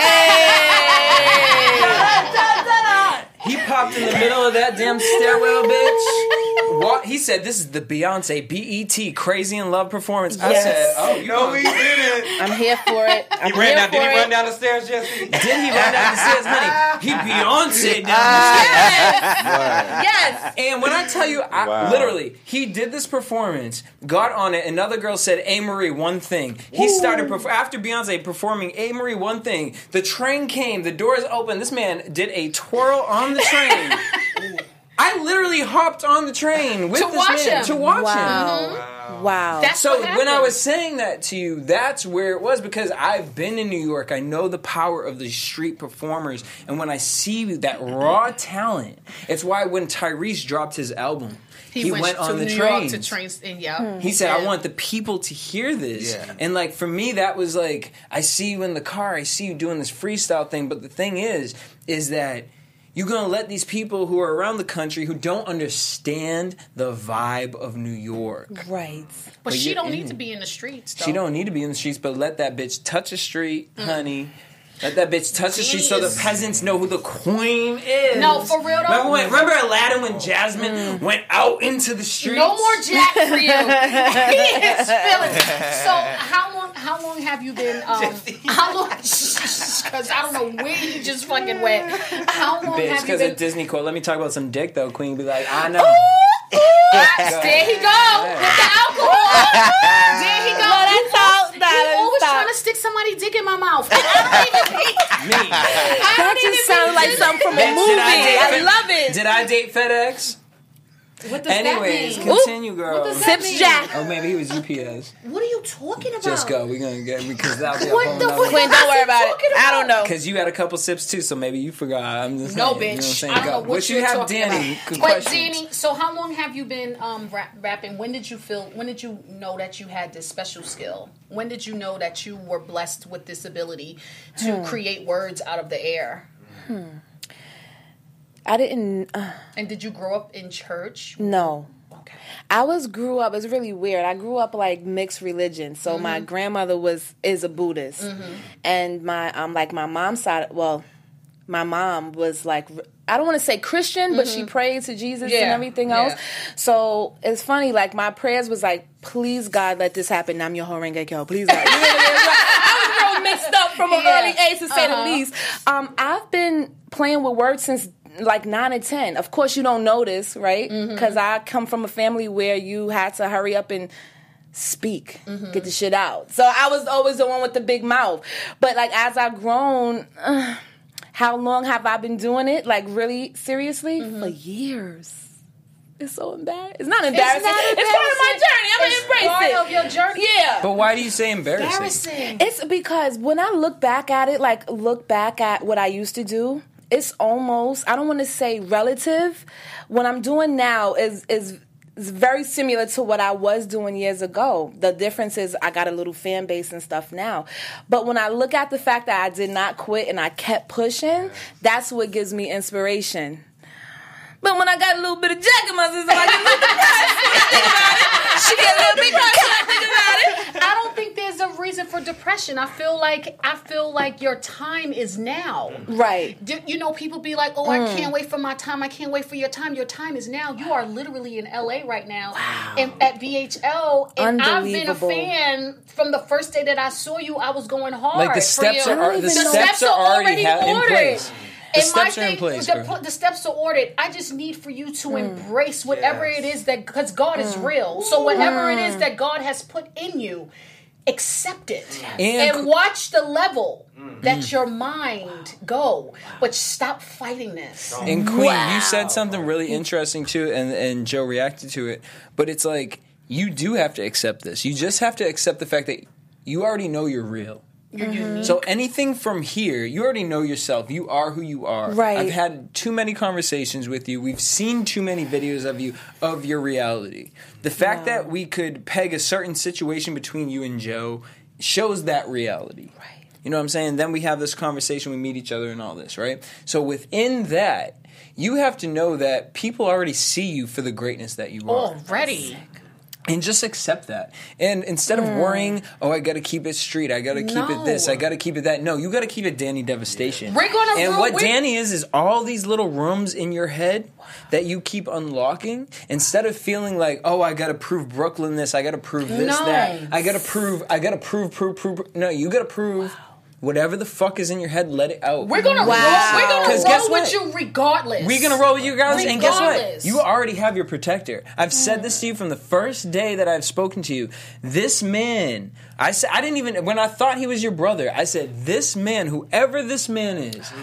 [SPEAKER 11] Hey!
[SPEAKER 1] Da, da, da, da. He popped in the middle of that damn stairwell, bitch. What? He said, this is the Beyonce B E T Crazy in Love performance. I
[SPEAKER 11] Yes.
[SPEAKER 1] said, oh, you
[SPEAKER 6] No,
[SPEAKER 1] know,
[SPEAKER 6] he didn't.
[SPEAKER 11] I'm here for it. I'm
[SPEAKER 6] He ran
[SPEAKER 11] here
[SPEAKER 6] down.
[SPEAKER 11] for
[SPEAKER 6] Did he
[SPEAKER 11] it.
[SPEAKER 6] run down the stairs, Jesse?
[SPEAKER 1] did he run down the stairs, honey? He Beyonce down the stairs.
[SPEAKER 11] Yes.
[SPEAKER 1] And when I tell you, I,
[SPEAKER 6] Wow.
[SPEAKER 1] literally, he did this performance, got on it, another girl said, A. Marie, one thing. He started, perf- after Beyonce performing A. Marie, one thing, the train came, the doors opened, this man did a twirl on the train. I literally hopped on the train with
[SPEAKER 5] To
[SPEAKER 1] this
[SPEAKER 5] watch
[SPEAKER 1] man
[SPEAKER 5] him.
[SPEAKER 1] to watch him.
[SPEAKER 11] Wow. Wow.
[SPEAKER 5] That's
[SPEAKER 1] So
[SPEAKER 5] what
[SPEAKER 1] when I
[SPEAKER 5] happened.
[SPEAKER 1] was saying that to you, that's where it was, because I've been in New York. I know the power of the street performers, and when I see that raw talent, it's why when Tyrese dropped his album, he, went, on
[SPEAKER 5] to
[SPEAKER 1] the
[SPEAKER 5] New
[SPEAKER 1] trains.
[SPEAKER 5] York to trains, and yeah,
[SPEAKER 1] He said, I
[SPEAKER 5] Yeah.
[SPEAKER 1] want the people to hear this.
[SPEAKER 3] Yeah.
[SPEAKER 1] And, like, for me, that was like, I see you in the car, I see you doing this freestyle thing, but the thing is, is that you're going to let these people who are around the country who don't understand the vibe of New York.
[SPEAKER 11] Right.
[SPEAKER 5] But,
[SPEAKER 1] But
[SPEAKER 5] she
[SPEAKER 1] you're
[SPEAKER 5] don't
[SPEAKER 1] in
[SPEAKER 5] need
[SPEAKER 1] it.
[SPEAKER 5] to be in the streets. Though.
[SPEAKER 1] She don't need to be in the streets, but let that bitch touch a street, honey. Let that bitch touch the street so the
[SPEAKER 5] Jeez.
[SPEAKER 1] peasants know who the queen is.
[SPEAKER 5] No, for real though.
[SPEAKER 1] Remember, when, remember Aladdin when Jasmine went out into the streets?
[SPEAKER 5] No more Jack for you. He is feeling it. So how long? How long have you been? Um, how long? Because I don't know where he just fucking went. How long
[SPEAKER 1] Bitch,
[SPEAKER 5] have you
[SPEAKER 1] because
[SPEAKER 5] been?
[SPEAKER 1] of Disney quote. Let me talk about some dick, though. Queen be like, I know.
[SPEAKER 5] There he go with the alcohol. There he go.
[SPEAKER 11] No, that's all. Nah,
[SPEAKER 5] He
[SPEAKER 11] that's
[SPEAKER 5] always
[SPEAKER 11] stop.
[SPEAKER 5] trying to stick somebody's dick in my mouth. And I don't even be.
[SPEAKER 1] Me.
[SPEAKER 5] I
[SPEAKER 11] That
[SPEAKER 5] don't
[SPEAKER 11] just
[SPEAKER 5] even
[SPEAKER 11] sounded
[SPEAKER 5] be
[SPEAKER 11] like something from a
[SPEAKER 1] Bitch,
[SPEAKER 11] movie.
[SPEAKER 1] did I date
[SPEAKER 11] I
[SPEAKER 1] Fed-
[SPEAKER 11] love it.
[SPEAKER 1] Did I date FedEx?
[SPEAKER 5] What does
[SPEAKER 1] Anyways,
[SPEAKER 5] that mean?
[SPEAKER 1] continue, girl.
[SPEAKER 5] What does that
[SPEAKER 11] Sips
[SPEAKER 5] mean?
[SPEAKER 11] Jack.
[SPEAKER 1] Or maybe he was U P S.
[SPEAKER 5] What are you talking about?
[SPEAKER 1] Just go. We're going to get because that'll be a
[SPEAKER 5] What
[SPEAKER 1] whole
[SPEAKER 5] the
[SPEAKER 1] nother-
[SPEAKER 5] fuck?
[SPEAKER 11] Quinn, don't worry about
[SPEAKER 5] Talking
[SPEAKER 11] it. I don't know.
[SPEAKER 1] Because you had a couple sips too, so maybe you forgot. I'm just
[SPEAKER 5] No,
[SPEAKER 1] saying, you know what I'm
[SPEAKER 5] bitch.
[SPEAKER 1] saying?
[SPEAKER 5] I don't
[SPEAKER 1] Go.
[SPEAKER 5] know what,
[SPEAKER 1] What
[SPEAKER 5] you're
[SPEAKER 1] you have,
[SPEAKER 5] talking
[SPEAKER 1] Danny?
[SPEAKER 5] about.
[SPEAKER 1] Good
[SPEAKER 5] But
[SPEAKER 1] questions.
[SPEAKER 5] Danny, so how long have you been um, rap- rapping? When did you feel? When did you know that you had this special skill? When did you know that you were blessed with this ability to
[SPEAKER 11] Hmm.
[SPEAKER 5] create words out of the air?
[SPEAKER 11] Hmm. I didn't. Uh,
[SPEAKER 5] And did you grow up in church?
[SPEAKER 11] no.
[SPEAKER 5] Okay.
[SPEAKER 11] I was grew up. It's really weird. I grew up like mixed religion. So my grandmother was is a Buddhist, and my um like my mom's side. Well, my mom was like, I don't want to say Christian, but she prayed to Jesus and
[SPEAKER 5] Yeah.
[SPEAKER 11] everything
[SPEAKER 5] Yeah.
[SPEAKER 11] else. So it's funny. Like my prayers was like, please God, let this happen. Nam yo horenge kyo. Please God. You know what I mean? It's like, I was real mixed up from an
[SPEAKER 5] Yeah.
[SPEAKER 11] early age, to say
[SPEAKER 5] Uh-huh.
[SPEAKER 11] the least. Um, I've been playing with words since like nine and ten. Of course, you don't notice, right? Because I come from a family where you had to hurry up and speak,
[SPEAKER 5] Mm-hmm.
[SPEAKER 11] get the shit out. So I was always the one with the big mouth. But like as I've grown, uh, how long have I been doing it? Like really seriously?
[SPEAKER 5] Mm-hmm.
[SPEAKER 11] For years. It's so embarrassing. It's not embarrassing.
[SPEAKER 5] not
[SPEAKER 11] It's part of my journey. I'm
[SPEAKER 5] It's
[SPEAKER 11] gonna embrace
[SPEAKER 5] part
[SPEAKER 11] it.
[SPEAKER 5] of your journey.
[SPEAKER 11] Yeah.
[SPEAKER 1] But why do you say embarrassing?
[SPEAKER 5] Embarrassing.
[SPEAKER 11] It's because when I look back at it, like look back at what I used to do, it's almost, I don't want to say relative. What I'm doing now is is is very similar to what I was doing years ago. The difference is I got a little fan base and stuff now. But when I look at the fact that I did not quit and I kept pushing, that's what gives me inspiration. But when I got a little bit of Jack in my system, I get a little depressed when I think about it. She get a little bit depressed when I think about it.
[SPEAKER 5] I don't think there's a reason for depression. I feel like I feel like your time is now.
[SPEAKER 11] Right.
[SPEAKER 5] Do- You know, people be like, "Oh, I can't wait for my time. I can't wait for your time." Your time is now. You are literally in L A right now, and at V H L, and I've been a
[SPEAKER 11] Unbelievable.
[SPEAKER 5] fan from the first day that I saw you. I was going hard.
[SPEAKER 1] Like the
[SPEAKER 5] for
[SPEAKER 1] steps
[SPEAKER 5] you.
[SPEAKER 1] are the
[SPEAKER 11] even
[SPEAKER 1] steps,
[SPEAKER 11] know.
[SPEAKER 5] steps
[SPEAKER 1] are
[SPEAKER 5] are
[SPEAKER 1] already
[SPEAKER 5] already
[SPEAKER 1] ha- in
[SPEAKER 5] ordered.
[SPEAKER 1] place. The
[SPEAKER 5] And my
[SPEAKER 1] steps are in
[SPEAKER 5] thing-
[SPEAKER 1] place,
[SPEAKER 5] the,
[SPEAKER 1] bro.
[SPEAKER 5] the steps are ordered. I just need for you to embrace whatever
[SPEAKER 3] Yes.
[SPEAKER 5] it is that, because God is real. So whatever it is that God has put in you, accept it
[SPEAKER 1] And-
[SPEAKER 5] and, watch the level that your mind go. But stop fighting this.
[SPEAKER 1] And Queen, you said something really interesting too, and, and Joe reacted to it. But it's like, you do have to accept this. You just have to accept the fact that you already know you're real.
[SPEAKER 5] You're unique.
[SPEAKER 1] So anything from here, you already know yourself. You are who you are.
[SPEAKER 11] Right.
[SPEAKER 1] I've had too many conversations with you. We've seen too many videos of you, of your reality. The fact that we could peg a certain situation between you and Joe shows that reality.
[SPEAKER 11] Right.
[SPEAKER 1] You know what I'm saying? Then we have this conversation, we meet each other and all this, right? So within that, you have to know that people already see you for the greatness that you are.
[SPEAKER 5] Already.
[SPEAKER 1] And just accept that. And instead of worrying, oh, I got to keep it street, I got to keep it this, I got to keep it that. No, you got to keep it Danny Devastation.
[SPEAKER 5] We're gonna
[SPEAKER 1] and
[SPEAKER 5] rule-
[SPEAKER 1] what
[SPEAKER 5] we're-
[SPEAKER 1] Danny is is all these little rooms in your head that you keep unlocking. Instead of feeling like, oh, I got to prove Brooklyn this, I got to prove this,
[SPEAKER 5] No.
[SPEAKER 1] that. I got to prove, I got to prove, prove, prove, prove. No, you got to prove. Whatever the fuck is in your head, let it out.
[SPEAKER 5] We're gonna
[SPEAKER 11] Wow.
[SPEAKER 5] roll. We're gonna
[SPEAKER 1] 'Cause
[SPEAKER 5] roll
[SPEAKER 1] guess
[SPEAKER 5] with
[SPEAKER 1] what?
[SPEAKER 5] you regardless.
[SPEAKER 1] We're gonna roll with you guys, and guess what?
[SPEAKER 5] Regardless.
[SPEAKER 1] You already have your protector. I've said this to you from the first day that I've spoken to you. This man, I said, I didn't even when I thought he was your brother. I said, this man, whoever this man is,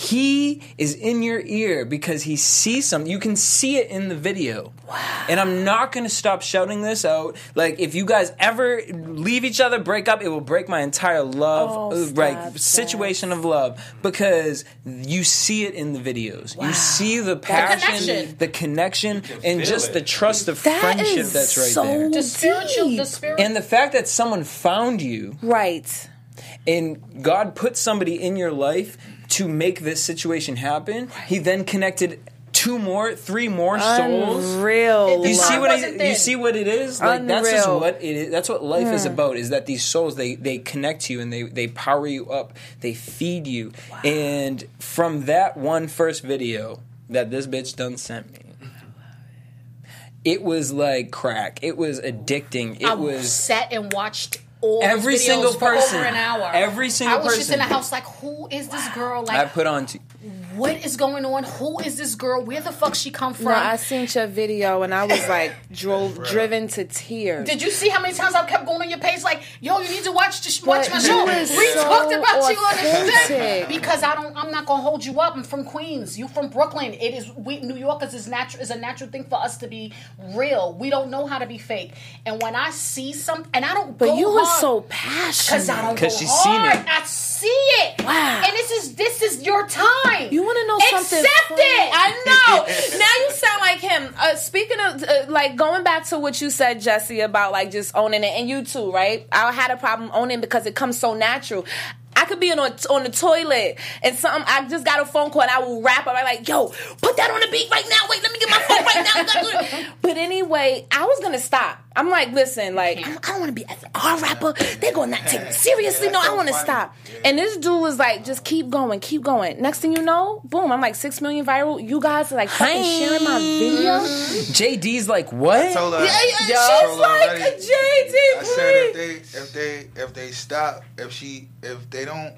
[SPEAKER 1] he is in your ear because he sees something. You can see it in the video. Wow. And I'm not gonna stop shouting this out. Like, if you guys ever leave each other, break up, it will break my entire love,
[SPEAKER 11] Oh,
[SPEAKER 1] uh,
[SPEAKER 11] stop,
[SPEAKER 1] like situation of love, because you see it in the videos. You see the passion,
[SPEAKER 5] connection.
[SPEAKER 1] the connection, and
[SPEAKER 6] feel
[SPEAKER 1] just
[SPEAKER 6] it.
[SPEAKER 1] the trust of
[SPEAKER 11] That
[SPEAKER 1] friendship
[SPEAKER 11] is
[SPEAKER 1] that's right
[SPEAKER 11] so
[SPEAKER 1] there.
[SPEAKER 5] the spiritual. The
[SPEAKER 11] deep.
[SPEAKER 5] spirit.
[SPEAKER 1] And the fact that someone found you
[SPEAKER 11] Right.
[SPEAKER 1] and God put somebody in your life to make this situation happen, He then connected two more, three more souls.
[SPEAKER 11] Unreal.
[SPEAKER 1] You see
[SPEAKER 5] Line
[SPEAKER 1] what
[SPEAKER 5] wasn't
[SPEAKER 1] it,
[SPEAKER 5] thin.
[SPEAKER 1] you see what it is? Like, that's just
[SPEAKER 11] Unreal.
[SPEAKER 1] what it is. That's what life is about. Is that these souls they they connect to you and they they power you up. They feed you. And from that one first video that this bitch done sent me, it was like crack. It was addicting. It
[SPEAKER 5] I
[SPEAKER 1] was
[SPEAKER 5] sat and watched all
[SPEAKER 1] Every
[SPEAKER 5] those videos
[SPEAKER 1] single
[SPEAKER 5] for
[SPEAKER 1] person.
[SPEAKER 5] over an hour.
[SPEAKER 1] Every single
[SPEAKER 5] I was just in
[SPEAKER 1] person.
[SPEAKER 5] the house like, who is this girl?
[SPEAKER 1] I
[SPEAKER 5] Like,
[SPEAKER 1] put on. T-
[SPEAKER 5] what is going on? Who is this girl? Where the fuck she come from?
[SPEAKER 11] No, I seen your video and I was like drove driven to tears.
[SPEAKER 5] Did you see how many times I kept going on your page like, yo, you need to watch this, watch
[SPEAKER 11] But
[SPEAKER 5] my
[SPEAKER 11] you
[SPEAKER 5] show.
[SPEAKER 11] was
[SPEAKER 5] We
[SPEAKER 11] so
[SPEAKER 5] talked about you on this
[SPEAKER 11] authentic.
[SPEAKER 5] thing because I don't. I'm not gonna hold you up. I'm from Queens. You from Brooklyn. It is. We New Yorkers is natural. Is a natural thing for us to be real. We don't know how to be fake. And when I see some, and I don't.
[SPEAKER 11] But
[SPEAKER 5] go
[SPEAKER 11] you were
[SPEAKER 5] hard,
[SPEAKER 11] so passionate.
[SPEAKER 5] Because I don't go
[SPEAKER 1] 'Cause she's seen
[SPEAKER 5] hard.
[SPEAKER 1] it.
[SPEAKER 5] I see it.
[SPEAKER 11] Wow.
[SPEAKER 5] And this is this is your time.
[SPEAKER 11] You want to know something?
[SPEAKER 5] Accept
[SPEAKER 11] funny?
[SPEAKER 5] it.
[SPEAKER 11] I know. Now you sound like him. Uh, speaking of, uh, like, going back to what you said, Jesse, about, like, just owning it, and you too, right? I had a problem owning because it comes so natural. I could be on, on the toilet and something, I just got a phone call and I will rap up. I'm like, yo, put that on the beat right now. Wait, let me get my phone right now. We gotta do it. But anyway, I was going to stop. I'm like, listen, like, I'm, I don't want to be an R rapper. They're going to not take me seriously. No, I want to stop. And this dude was like, just keep going, keep going. Next thing you know, boom, I'm like six million viral. You guys are like fucking sharing my video.
[SPEAKER 1] J D's like, what?
[SPEAKER 3] Told her,
[SPEAKER 11] Yeah, yeah,
[SPEAKER 3] Yo.
[SPEAKER 11] she's like,
[SPEAKER 3] already.
[SPEAKER 11] J D,
[SPEAKER 3] I said if they if they if they stop if she if they don't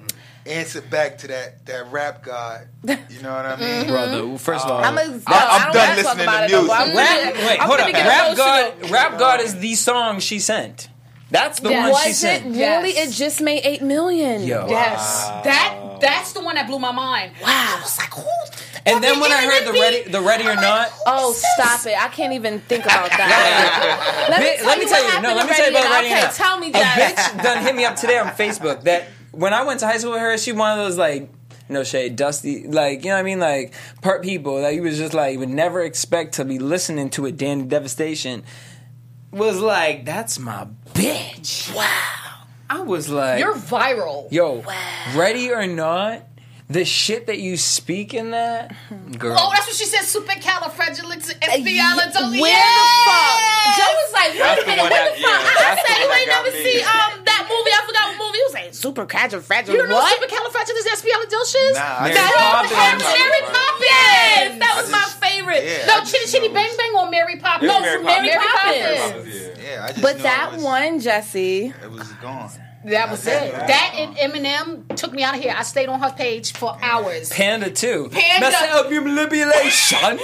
[SPEAKER 3] answer back to that that rap god. You know what I mean,
[SPEAKER 1] brother? First of all,
[SPEAKER 11] I'm, a,
[SPEAKER 3] I'm, I'm done listening to music.
[SPEAKER 11] It,
[SPEAKER 1] rap, wait,
[SPEAKER 11] I'm
[SPEAKER 1] hold up. Rap God,
[SPEAKER 11] emotional.
[SPEAKER 1] Rap God is the song she sent. That's the
[SPEAKER 5] Yeah.
[SPEAKER 1] one she
[SPEAKER 11] Was it
[SPEAKER 1] sent.
[SPEAKER 11] really?
[SPEAKER 5] Yes.
[SPEAKER 11] It just made eight million.
[SPEAKER 1] Yo.
[SPEAKER 5] Yes, that that's the one that blew my mind.
[SPEAKER 11] Wow.
[SPEAKER 5] I was like, who?
[SPEAKER 1] And then when I heard the ready, the ready or not.
[SPEAKER 11] Oh, stop it! I can't even think about that. let,
[SPEAKER 1] Bi- let me tell you. No, let me tell you about Ready or
[SPEAKER 11] Okay,
[SPEAKER 1] Not.
[SPEAKER 11] tell me,
[SPEAKER 1] A
[SPEAKER 11] Jack.
[SPEAKER 1] bitch done hit me up today on Facebook that when I went to high school with her, she one of those like. No shade, dusty, like, you know what I mean? Like, part people that you was just like, would never expect to be listening to it, Danny Devastation, was like, that's my bitch. Wow. I was like,
[SPEAKER 5] You're viral.
[SPEAKER 1] yo, Ready or Not, the shit that you speak in that, girl.
[SPEAKER 5] Oh, that's what she said. Supercalifragilisticexpialidocious.
[SPEAKER 11] Where
[SPEAKER 5] Yeah.
[SPEAKER 11] the fuck? Joe was like, wait
[SPEAKER 6] That's
[SPEAKER 11] a
[SPEAKER 6] the
[SPEAKER 11] minute,
[SPEAKER 6] one
[SPEAKER 11] what
[SPEAKER 6] that-
[SPEAKER 11] the fuck?
[SPEAKER 6] yeah,
[SPEAKER 11] I
[SPEAKER 6] that's the
[SPEAKER 11] said, you
[SPEAKER 6] one
[SPEAKER 11] ain't
[SPEAKER 6] that
[SPEAKER 11] never
[SPEAKER 6] got me.
[SPEAKER 11] see um that movie. I forgot what movie. He was like, supercalifragilistic.
[SPEAKER 5] You don't know
[SPEAKER 11] What?
[SPEAKER 5] supercalifragilisticexpialidocious?
[SPEAKER 3] Nah, I
[SPEAKER 1] Mary
[SPEAKER 3] just-
[SPEAKER 1] Poppins.
[SPEAKER 5] Mary Poppins.
[SPEAKER 11] Yes, that was
[SPEAKER 3] I
[SPEAKER 11] my
[SPEAKER 3] just-
[SPEAKER 11] favorite.
[SPEAKER 3] yeah.
[SPEAKER 5] No,
[SPEAKER 3] I just
[SPEAKER 5] Chitty Chitty
[SPEAKER 3] know.
[SPEAKER 5] Bang Bang or Mary Poppins?
[SPEAKER 11] No,
[SPEAKER 6] Mary
[SPEAKER 11] from Mary
[SPEAKER 6] Poppins.
[SPEAKER 11] Poppins.
[SPEAKER 6] Yeah.
[SPEAKER 3] Yeah, I just
[SPEAKER 11] But
[SPEAKER 3] knew
[SPEAKER 11] that
[SPEAKER 3] it was,
[SPEAKER 11] one, Jesse.
[SPEAKER 3] it was gone.
[SPEAKER 5] That was it. That and Eminem took me out of here. I stayed on her page for hours.
[SPEAKER 1] Panda too.
[SPEAKER 5] Panda.
[SPEAKER 1] Messing up your manipulation.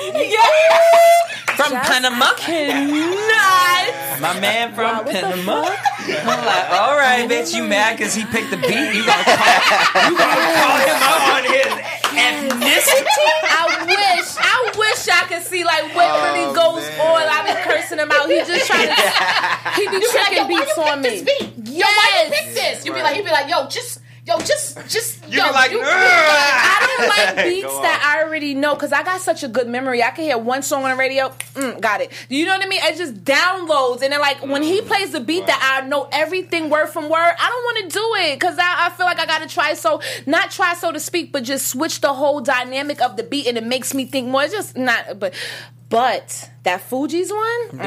[SPEAKER 1] From Panama.
[SPEAKER 11] Nuts.
[SPEAKER 1] My man from
[SPEAKER 11] Wow, what the
[SPEAKER 1] Panama. I'm like, all right, bitch, you mad because he picked the beat? You gotta call, you gotta call him out on his ethnicity?
[SPEAKER 11] I wish, I wish I could see like what
[SPEAKER 3] Oh,
[SPEAKER 11] really goes
[SPEAKER 3] man.
[SPEAKER 11] on. I be cursing him out. He just trying to, he be
[SPEAKER 5] You be like,
[SPEAKER 11] tricking
[SPEAKER 5] yo, why
[SPEAKER 11] beats
[SPEAKER 5] you
[SPEAKER 11] on
[SPEAKER 5] pick
[SPEAKER 11] me.
[SPEAKER 5] this beat? Yo, why you pick this? You be like, you be like, yo, just, yo, just, just,
[SPEAKER 6] You
[SPEAKER 5] yo,
[SPEAKER 6] be like,
[SPEAKER 5] you,
[SPEAKER 6] "Ugh."
[SPEAKER 11] I don't like beats
[SPEAKER 6] Go on.
[SPEAKER 11] that I already know because I got such a good memory. I can hear one song on the radio, mm, got it. You know what I mean? It just downloads, and then like when he plays the beat that I know everything word from word, I don't want to do it because I, I feel like I got to try so not try so to speak, but just switch the whole dynamic of the beat, and it makes me think more. It's just not, but but that Fuji's one, mm.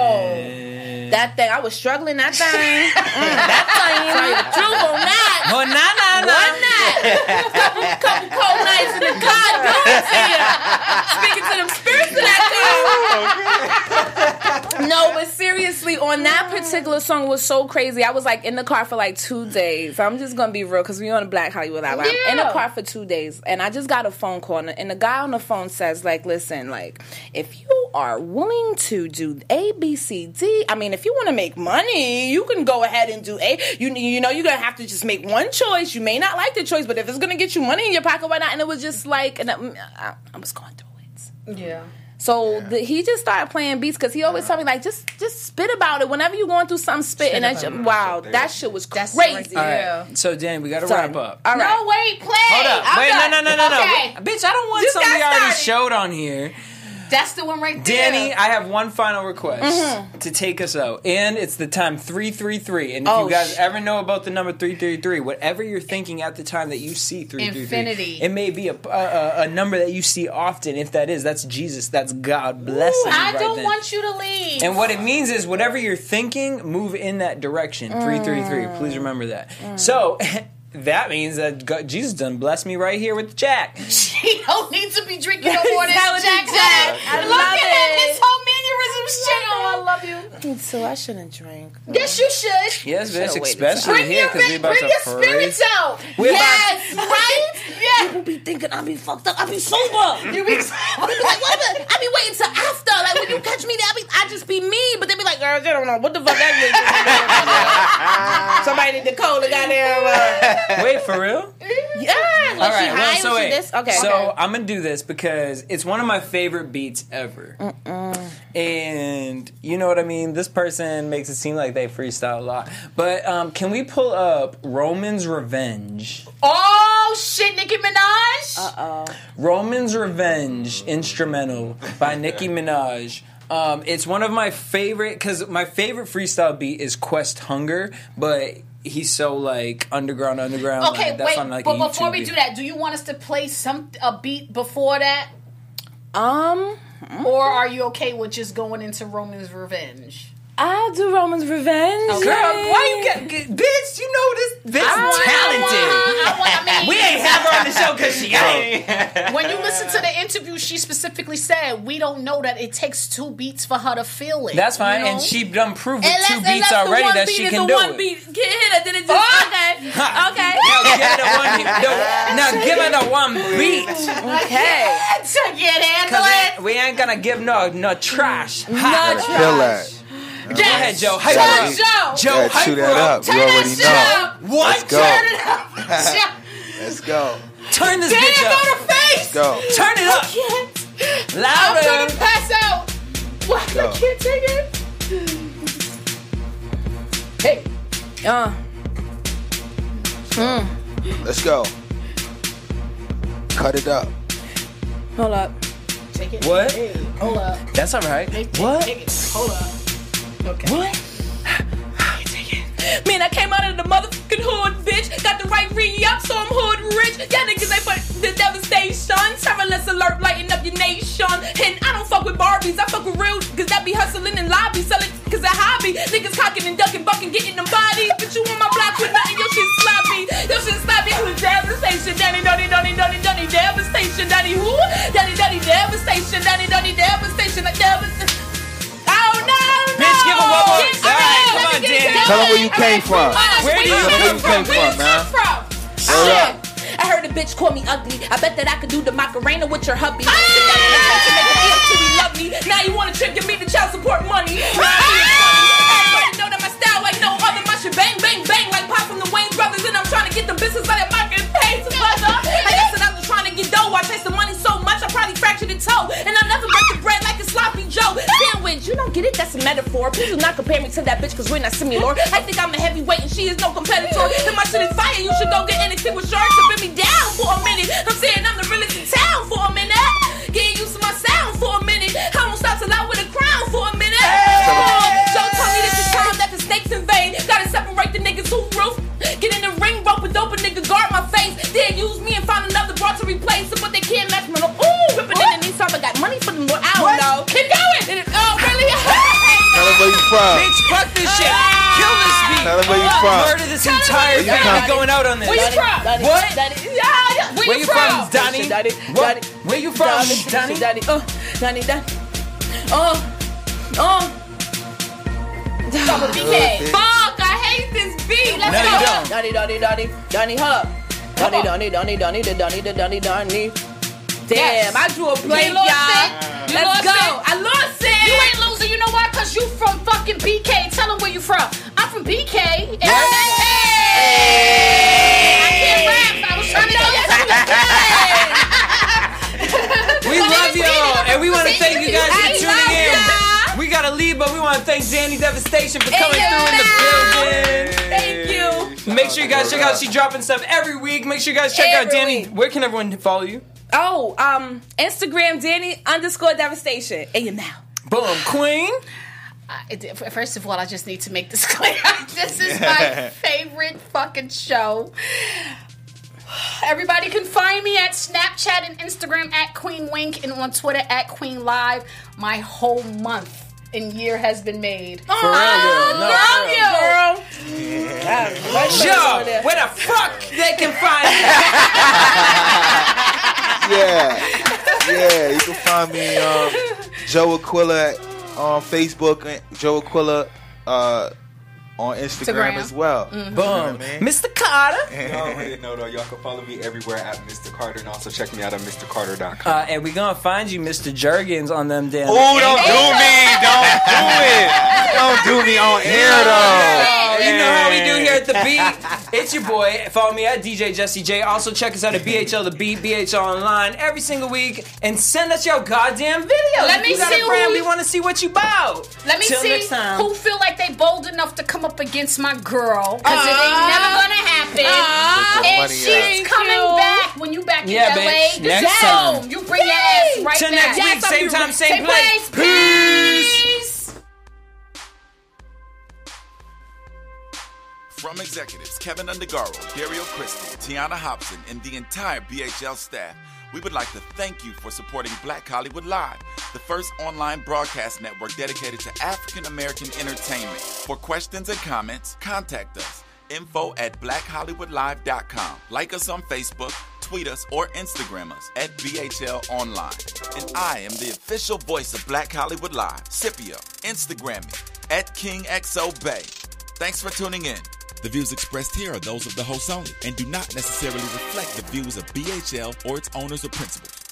[SPEAKER 11] oh, that thing I was struggling that thing, mm, that thing. Tell you the truth on that.
[SPEAKER 1] Oh, nah, nah, nah.
[SPEAKER 11] One night, couple, couple cold nights in the car, doing it to you. Speaking to them spirits of that thing. No, but seriously, on that particular song was so crazy. I was like in the car for like two days. I'm just gonna be real because we on the Black Hollywood Live. I'm in the
[SPEAKER 5] Yeah.
[SPEAKER 11] car for two days, and I just got a phone call, and the guy on the phone says, like, listen, like, if you are willing to do A, B, C, D, I mean, if you want to make money, you can go ahead and do A. You you know, you're gonna have to just make one choice. You may not like the choice, but if it's gonna get you money in your pocket, why not? And it was just like, and I, I was going through it.
[SPEAKER 5] yeah.
[SPEAKER 11] So the, he just started playing beats because he always tell me like just just spit about it whenever you're going through something. Spit, and that shit, wow, that shit was
[SPEAKER 5] That's
[SPEAKER 11] crazy.
[SPEAKER 1] All
[SPEAKER 5] Yeah.
[SPEAKER 1] right, so Danny, we gotta
[SPEAKER 11] Done.
[SPEAKER 1] wrap up.
[SPEAKER 11] All right.
[SPEAKER 5] No, wait, play.
[SPEAKER 1] Hold up.
[SPEAKER 5] I'm
[SPEAKER 1] Wait,
[SPEAKER 5] done.
[SPEAKER 1] no, no, no, no,
[SPEAKER 5] Okay.
[SPEAKER 1] no. Bitch, I don't want
[SPEAKER 11] You
[SPEAKER 1] something we
[SPEAKER 11] got
[SPEAKER 1] already
[SPEAKER 11] started.
[SPEAKER 1] showed on here.
[SPEAKER 5] That's the one right there.
[SPEAKER 1] Danny, I have one final request
[SPEAKER 11] Mm-hmm.
[SPEAKER 1] to take us out. And it's the time three three three. And if
[SPEAKER 11] Oh,
[SPEAKER 1] you guys
[SPEAKER 11] sh-
[SPEAKER 1] ever know about the number three three three, whatever you're thinking at the time that you see three three three,
[SPEAKER 5] Infinity.
[SPEAKER 1] it may be a, a, a number that you see often. If that is, that's Jesus. That's God blessing you
[SPEAKER 5] I
[SPEAKER 1] right
[SPEAKER 5] don't
[SPEAKER 1] then.
[SPEAKER 5] want you to leave.
[SPEAKER 1] And what it means is whatever you're thinking, move in that direction. three three three. Please remember that. So that means that God, Jesus done blessed me right here with Jack.
[SPEAKER 5] He don't need to be drinking no more of this
[SPEAKER 11] That was
[SPEAKER 5] Jack.
[SPEAKER 11] Jack. I
[SPEAKER 5] Look
[SPEAKER 11] love
[SPEAKER 5] at him.
[SPEAKER 11] it.
[SPEAKER 5] His whole mannerisms change. Oh, I love you.
[SPEAKER 11] So I shouldn't drink.
[SPEAKER 5] Yes, you should.
[SPEAKER 1] Yes, bitch,
[SPEAKER 11] Should've waited
[SPEAKER 1] especially
[SPEAKER 5] Bring
[SPEAKER 1] here
[SPEAKER 5] your,
[SPEAKER 1] because we about
[SPEAKER 5] bring
[SPEAKER 1] to
[SPEAKER 5] your
[SPEAKER 1] praise.
[SPEAKER 5] spirits out.
[SPEAKER 1] We're about-
[SPEAKER 5] yes, right? Yeah.
[SPEAKER 11] People be thinking I be fucked up. I be sober.
[SPEAKER 5] You be
[SPEAKER 11] They be like, what? a- I be waiting till after. Like when you catch me there, I be I just be me. But they be like, girl, they don't know what the fuck that is. Somebody need to call the goddamn. Uh,
[SPEAKER 1] Wait, for real?
[SPEAKER 11] yeah.
[SPEAKER 1] All
[SPEAKER 11] Was she
[SPEAKER 1] right,
[SPEAKER 11] high?
[SPEAKER 1] well, so
[SPEAKER 11] Was she
[SPEAKER 1] wait.
[SPEAKER 11] this? Okay.
[SPEAKER 1] So
[SPEAKER 11] okay.
[SPEAKER 1] I'm gonna do this because it's one of my favorite beats ever, and you know what I mean. This person makes it seem like they freestyle a lot, but um, can we pull up Roman's Revenge?
[SPEAKER 5] Oh shit, Nicki Minaj.
[SPEAKER 11] Uh oh.
[SPEAKER 1] Roman's Revenge instrumental by Nicki Minaj. Um, it's one of my favorite because my favorite freestyle beat is Quest Hunger, but he's so like underground, underground.
[SPEAKER 5] Okay,
[SPEAKER 1] like, that's
[SPEAKER 5] wait,
[SPEAKER 1] on, like,
[SPEAKER 5] but
[SPEAKER 1] a
[SPEAKER 5] before
[SPEAKER 1] YouTube
[SPEAKER 5] we
[SPEAKER 1] beat.
[SPEAKER 5] do that, do you want us to play some a beat before that,
[SPEAKER 11] Um.
[SPEAKER 5] or are you okay with just going into Roman's Revenge?
[SPEAKER 11] I'll do Roman's Revenge.
[SPEAKER 5] Okay.
[SPEAKER 1] Girl, why you get, get bitch? You know this bitch
[SPEAKER 5] I
[SPEAKER 1] is
[SPEAKER 5] want-
[SPEAKER 1] talented.
[SPEAKER 5] I want- I mean-
[SPEAKER 1] we ain't have her on the show because she ain't.
[SPEAKER 5] When you listen to the interview, she specifically said, "We don't know that it takes two beats for her to feel it."
[SPEAKER 1] That's fine,
[SPEAKER 5] you know?
[SPEAKER 1] and she done proved with
[SPEAKER 11] Unless,
[SPEAKER 1] two beats
[SPEAKER 11] unless
[SPEAKER 1] already
[SPEAKER 11] the one
[SPEAKER 1] that
[SPEAKER 11] beat
[SPEAKER 1] she
[SPEAKER 11] is
[SPEAKER 1] can
[SPEAKER 11] the
[SPEAKER 1] do
[SPEAKER 11] one
[SPEAKER 1] it.
[SPEAKER 11] beat get hit, and then it just
[SPEAKER 5] Oh!
[SPEAKER 11] okay, okay.
[SPEAKER 1] Now, get the one no, now give her the one beat.
[SPEAKER 5] Okay. To get handle it.
[SPEAKER 1] We ain't gonna give no no trash.
[SPEAKER 5] No
[SPEAKER 1] trash.
[SPEAKER 3] Feel that.
[SPEAKER 1] Go ahead, Joe. Hype
[SPEAKER 5] Turn
[SPEAKER 1] her up.
[SPEAKER 5] Joe.
[SPEAKER 1] Joe,
[SPEAKER 3] Yeah,
[SPEAKER 1] hype
[SPEAKER 3] chew
[SPEAKER 1] her
[SPEAKER 3] that
[SPEAKER 1] up.
[SPEAKER 3] up. You already know.
[SPEAKER 1] What?
[SPEAKER 3] Let's go.
[SPEAKER 5] Turn it up.
[SPEAKER 3] Let's go.
[SPEAKER 1] Turn this
[SPEAKER 5] Damn,
[SPEAKER 1] bitch up.
[SPEAKER 5] on her face.
[SPEAKER 3] Let's go.
[SPEAKER 1] Turn it up.
[SPEAKER 5] I'm
[SPEAKER 1] Louder.
[SPEAKER 5] gonna pass out. What?
[SPEAKER 3] Go.
[SPEAKER 5] I can't take it. Hey.
[SPEAKER 11] Uh.
[SPEAKER 3] Let's go. Cut it up.
[SPEAKER 11] Hold up.
[SPEAKER 5] Take it.
[SPEAKER 1] What?
[SPEAKER 5] Hey, hold up.
[SPEAKER 1] That's all right.
[SPEAKER 5] Take,
[SPEAKER 1] What?
[SPEAKER 5] Take it. Hold up. Okay.
[SPEAKER 1] What?
[SPEAKER 7] Man, I came out of the motherfucking hood, bitch. Got the right re-up, so I'm hood rich. Y'all niggas ain't but the devastation. Terrorless alert, lighting up your nation. And I don't fuck with Barbies, I fuck with real, cause that be hustling in lobbies. Selling cause a hobby. Niggas cocking and ducking, bucking, getting them bodies. But you on my block with nothing, your shit sloppy. Your shit sloppy, who's devastation. Daddy, daddy, daddy, daddy, daddy, devastation. Daddy, who? Daddy, daddy, devastation. Daddy, daddy, devastation. Like devastation. Oh no, no.
[SPEAKER 1] Bitch, give her one more.
[SPEAKER 7] Yes,
[SPEAKER 1] All right,
[SPEAKER 7] I
[SPEAKER 1] come on,
[SPEAKER 7] let me get
[SPEAKER 1] Danny.
[SPEAKER 7] it
[SPEAKER 3] Tell them where you
[SPEAKER 7] going.
[SPEAKER 3] came from.
[SPEAKER 1] Where do you
[SPEAKER 3] Tell them where you came
[SPEAKER 7] Where
[SPEAKER 3] from,
[SPEAKER 7] you
[SPEAKER 3] man.
[SPEAKER 7] come from?
[SPEAKER 3] Word
[SPEAKER 7] Shit.
[SPEAKER 3] up.
[SPEAKER 7] I heard a bitch call me ugly. I bet that I could do the Macarena with your hubby. Sit down and listen to make it feel till he love me. Now you wanna trick and me the child support money. Everybody know that my style like no other. My shit bang, bang, bang like pop from the Wayne brothers. And I'm trying to get the business like a market pay to mother. I guess that I was trying to get dough. I chased the money so much I probably fractured a toe. And I never break the bread like a sloppy Joe. Sandwich, you don't get it? That's a metaphor. Please do not compare me to that bitch cause we're not similar. I think I'm a heavyweight and she is no competitor. And my shit is fire. You should go get anything with sharks to bring me down for a minute. I'm saying I'm the realest in town for a minute. Getting used to my sound for a minute. I won't stop till I with a crown for a minute. Joe told me this is time that the snakes invade. Gotta separate the niggas who roof. Get in the ring, rope with dope, a nigga guard my face. Then use me and find another broad to replace it, but they can't match me. No, ooh, ripping in the knees, so I got money for them. I don't know. Keep going. And it, oh, really?
[SPEAKER 3] Tell them where you from.
[SPEAKER 1] Bitch, fuck this shit. Kill this beat.
[SPEAKER 3] Tell them where you from.
[SPEAKER 1] Murder this entire
[SPEAKER 3] Where you
[SPEAKER 1] thing.
[SPEAKER 3] from?
[SPEAKER 1] I'm going out on this.
[SPEAKER 7] Where you from?
[SPEAKER 1] What?
[SPEAKER 7] Daddy, yeah, yeah. Where,
[SPEAKER 1] Where you from, Donnie?
[SPEAKER 11] Daddy,
[SPEAKER 1] What?
[SPEAKER 11] Daddy.
[SPEAKER 1] Where you from, Donnie?
[SPEAKER 11] Daddy.
[SPEAKER 7] Uh, Donnie, Donnie. Uh, uh.
[SPEAKER 5] Double B K.
[SPEAKER 7] Fuck, I hate this beat. Let's
[SPEAKER 1] No,
[SPEAKER 7] go.
[SPEAKER 1] you don't.
[SPEAKER 11] Donnie, Donnie, Donnie, Donnie, hold up. Donnie, Donnie, Donnie, Donnie, the Donnie, the Donnie, Donnie. Damn, I drew a blank,
[SPEAKER 5] You lost
[SPEAKER 11] y'all.
[SPEAKER 5] it. You
[SPEAKER 11] Let's
[SPEAKER 5] lost
[SPEAKER 11] go.
[SPEAKER 5] it.
[SPEAKER 7] I lost it.
[SPEAKER 5] You ain't losing. You know why? Cause you from fucking B K. Tell them where you from. I'm from B K. And
[SPEAKER 7] Hey.
[SPEAKER 5] I can't rap. I was trying to know
[SPEAKER 1] We love y'all, and we want to thank you guys for
[SPEAKER 7] I
[SPEAKER 1] tuning
[SPEAKER 7] love
[SPEAKER 1] in.
[SPEAKER 7] y'all.
[SPEAKER 1] We gotta leave, but we want to thank Danny Devastation for coming
[SPEAKER 7] Hey,
[SPEAKER 1] through in the building.
[SPEAKER 7] Thank you.
[SPEAKER 1] Make sure you guys check out. She's dropping stuff every week. Make sure you guys check out
[SPEAKER 11] Every
[SPEAKER 1] Danny.
[SPEAKER 11] week.
[SPEAKER 1] Where can everyone follow you?
[SPEAKER 11] Oh, um, Instagram, Danny underscore devastation. And you now.
[SPEAKER 1] Boom, Queen.
[SPEAKER 5] Uh, First of all, I just need to make this clear. This is my favorite fucking show. Everybody can find me at Snapchat and Instagram at Queen Wink and on Twitter at Queen Live. My whole month and year has been made.
[SPEAKER 1] For real, girl. No,
[SPEAKER 5] love
[SPEAKER 1] for
[SPEAKER 5] you.
[SPEAKER 11] Girl.
[SPEAKER 1] Joe, where the fuck they can find you?
[SPEAKER 3] Yeah. Yeah. You can find me um, Joe Aquila on Facebook and Joe Aquila uh, on Instagram,
[SPEAKER 5] Instagram.
[SPEAKER 3] as well.
[SPEAKER 5] Mm-hmm.
[SPEAKER 1] Boom. Mister Carter.
[SPEAKER 6] Y'all already know though. Y'all can follow me everywhere at Mister Carter, and also check me out on Mister Carter dot com.
[SPEAKER 1] Uh, and we gonna find you, Mister Jergens, on them damn.
[SPEAKER 6] Oh, don't do me! Don't do it! Don't do me on air though.
[SPEAKER 1] You know how we do here at The Beat. It's your boy. Follow me at D J Jesse J. Also check us out at B H L The Beat, B H L Online every single week, and send us your goddamn videos.
[SPEAKER 5] Let
[SPEAKER 1] If
[SPEAKER 5] me
[SPEAKER 1] you got
[SPEAKER 5] see
[SPEAKER 1] a friend,
[SPEAKER 5] who-
[SPEAKER 1] we want to see what you bout.
[SPEAKER 5] Let me
[SPEAKER 1] Till
[SPEAKER 5] see
[SPEAKER 1] next time.
[SPEAKER 5] who feel like they bold enough to come up against my girl. Because it ain't never gonna happen.
[SPEAKER 3] Put your
[SPEAKER 5] And
[SPEAKER 3] money
[SPEAKER 5] she's
[SPEAKER 3] up.
[SPEAKER 5] coming back when you back
[SPEAKER 1] Yeah,
[SPEAKER 5] in L A.
[SPEAKER 1] bitch.
[SPEAKER 5] This
[SPEAKER 1] Next
[SPEAKER 5] is
[SPEAKER 1] time.
[SPEAKER 5] home. You bring your ass right
[SPEAKER 1] Till
[SPEAKER 5] back.
[SPEAKER 1] next week,
[SPEAKER 5] Yes, I'll
[SPEAKER 1] same
[SPEAKER 5] be
[SPEAKER 1] time,
[SPEAKER 5] right-
[SPEAKER 1] same place.
[SPEAKER 5] Peace.
[SPEAKER 2] From executives Kevin Undergaro, Dario Crystal, Tiana Hobson, and the entire B H L staff, we would like to thank you for supporting Black Hollywood Live, the first online broadcast network dedicated to African American entertainment. For questions and comments, contact us. Info at black hollywood live dot com. Like us on Facebook, tweet us, or Instagram us at B H L Online. And I am the official voice of Black Hollywood Live, Scipio. Instagram me at King X O Bay. Thanks for tuning in. The views expressed here are those of the host only and do not necessarily reflect the views of B H L or its owners or principals.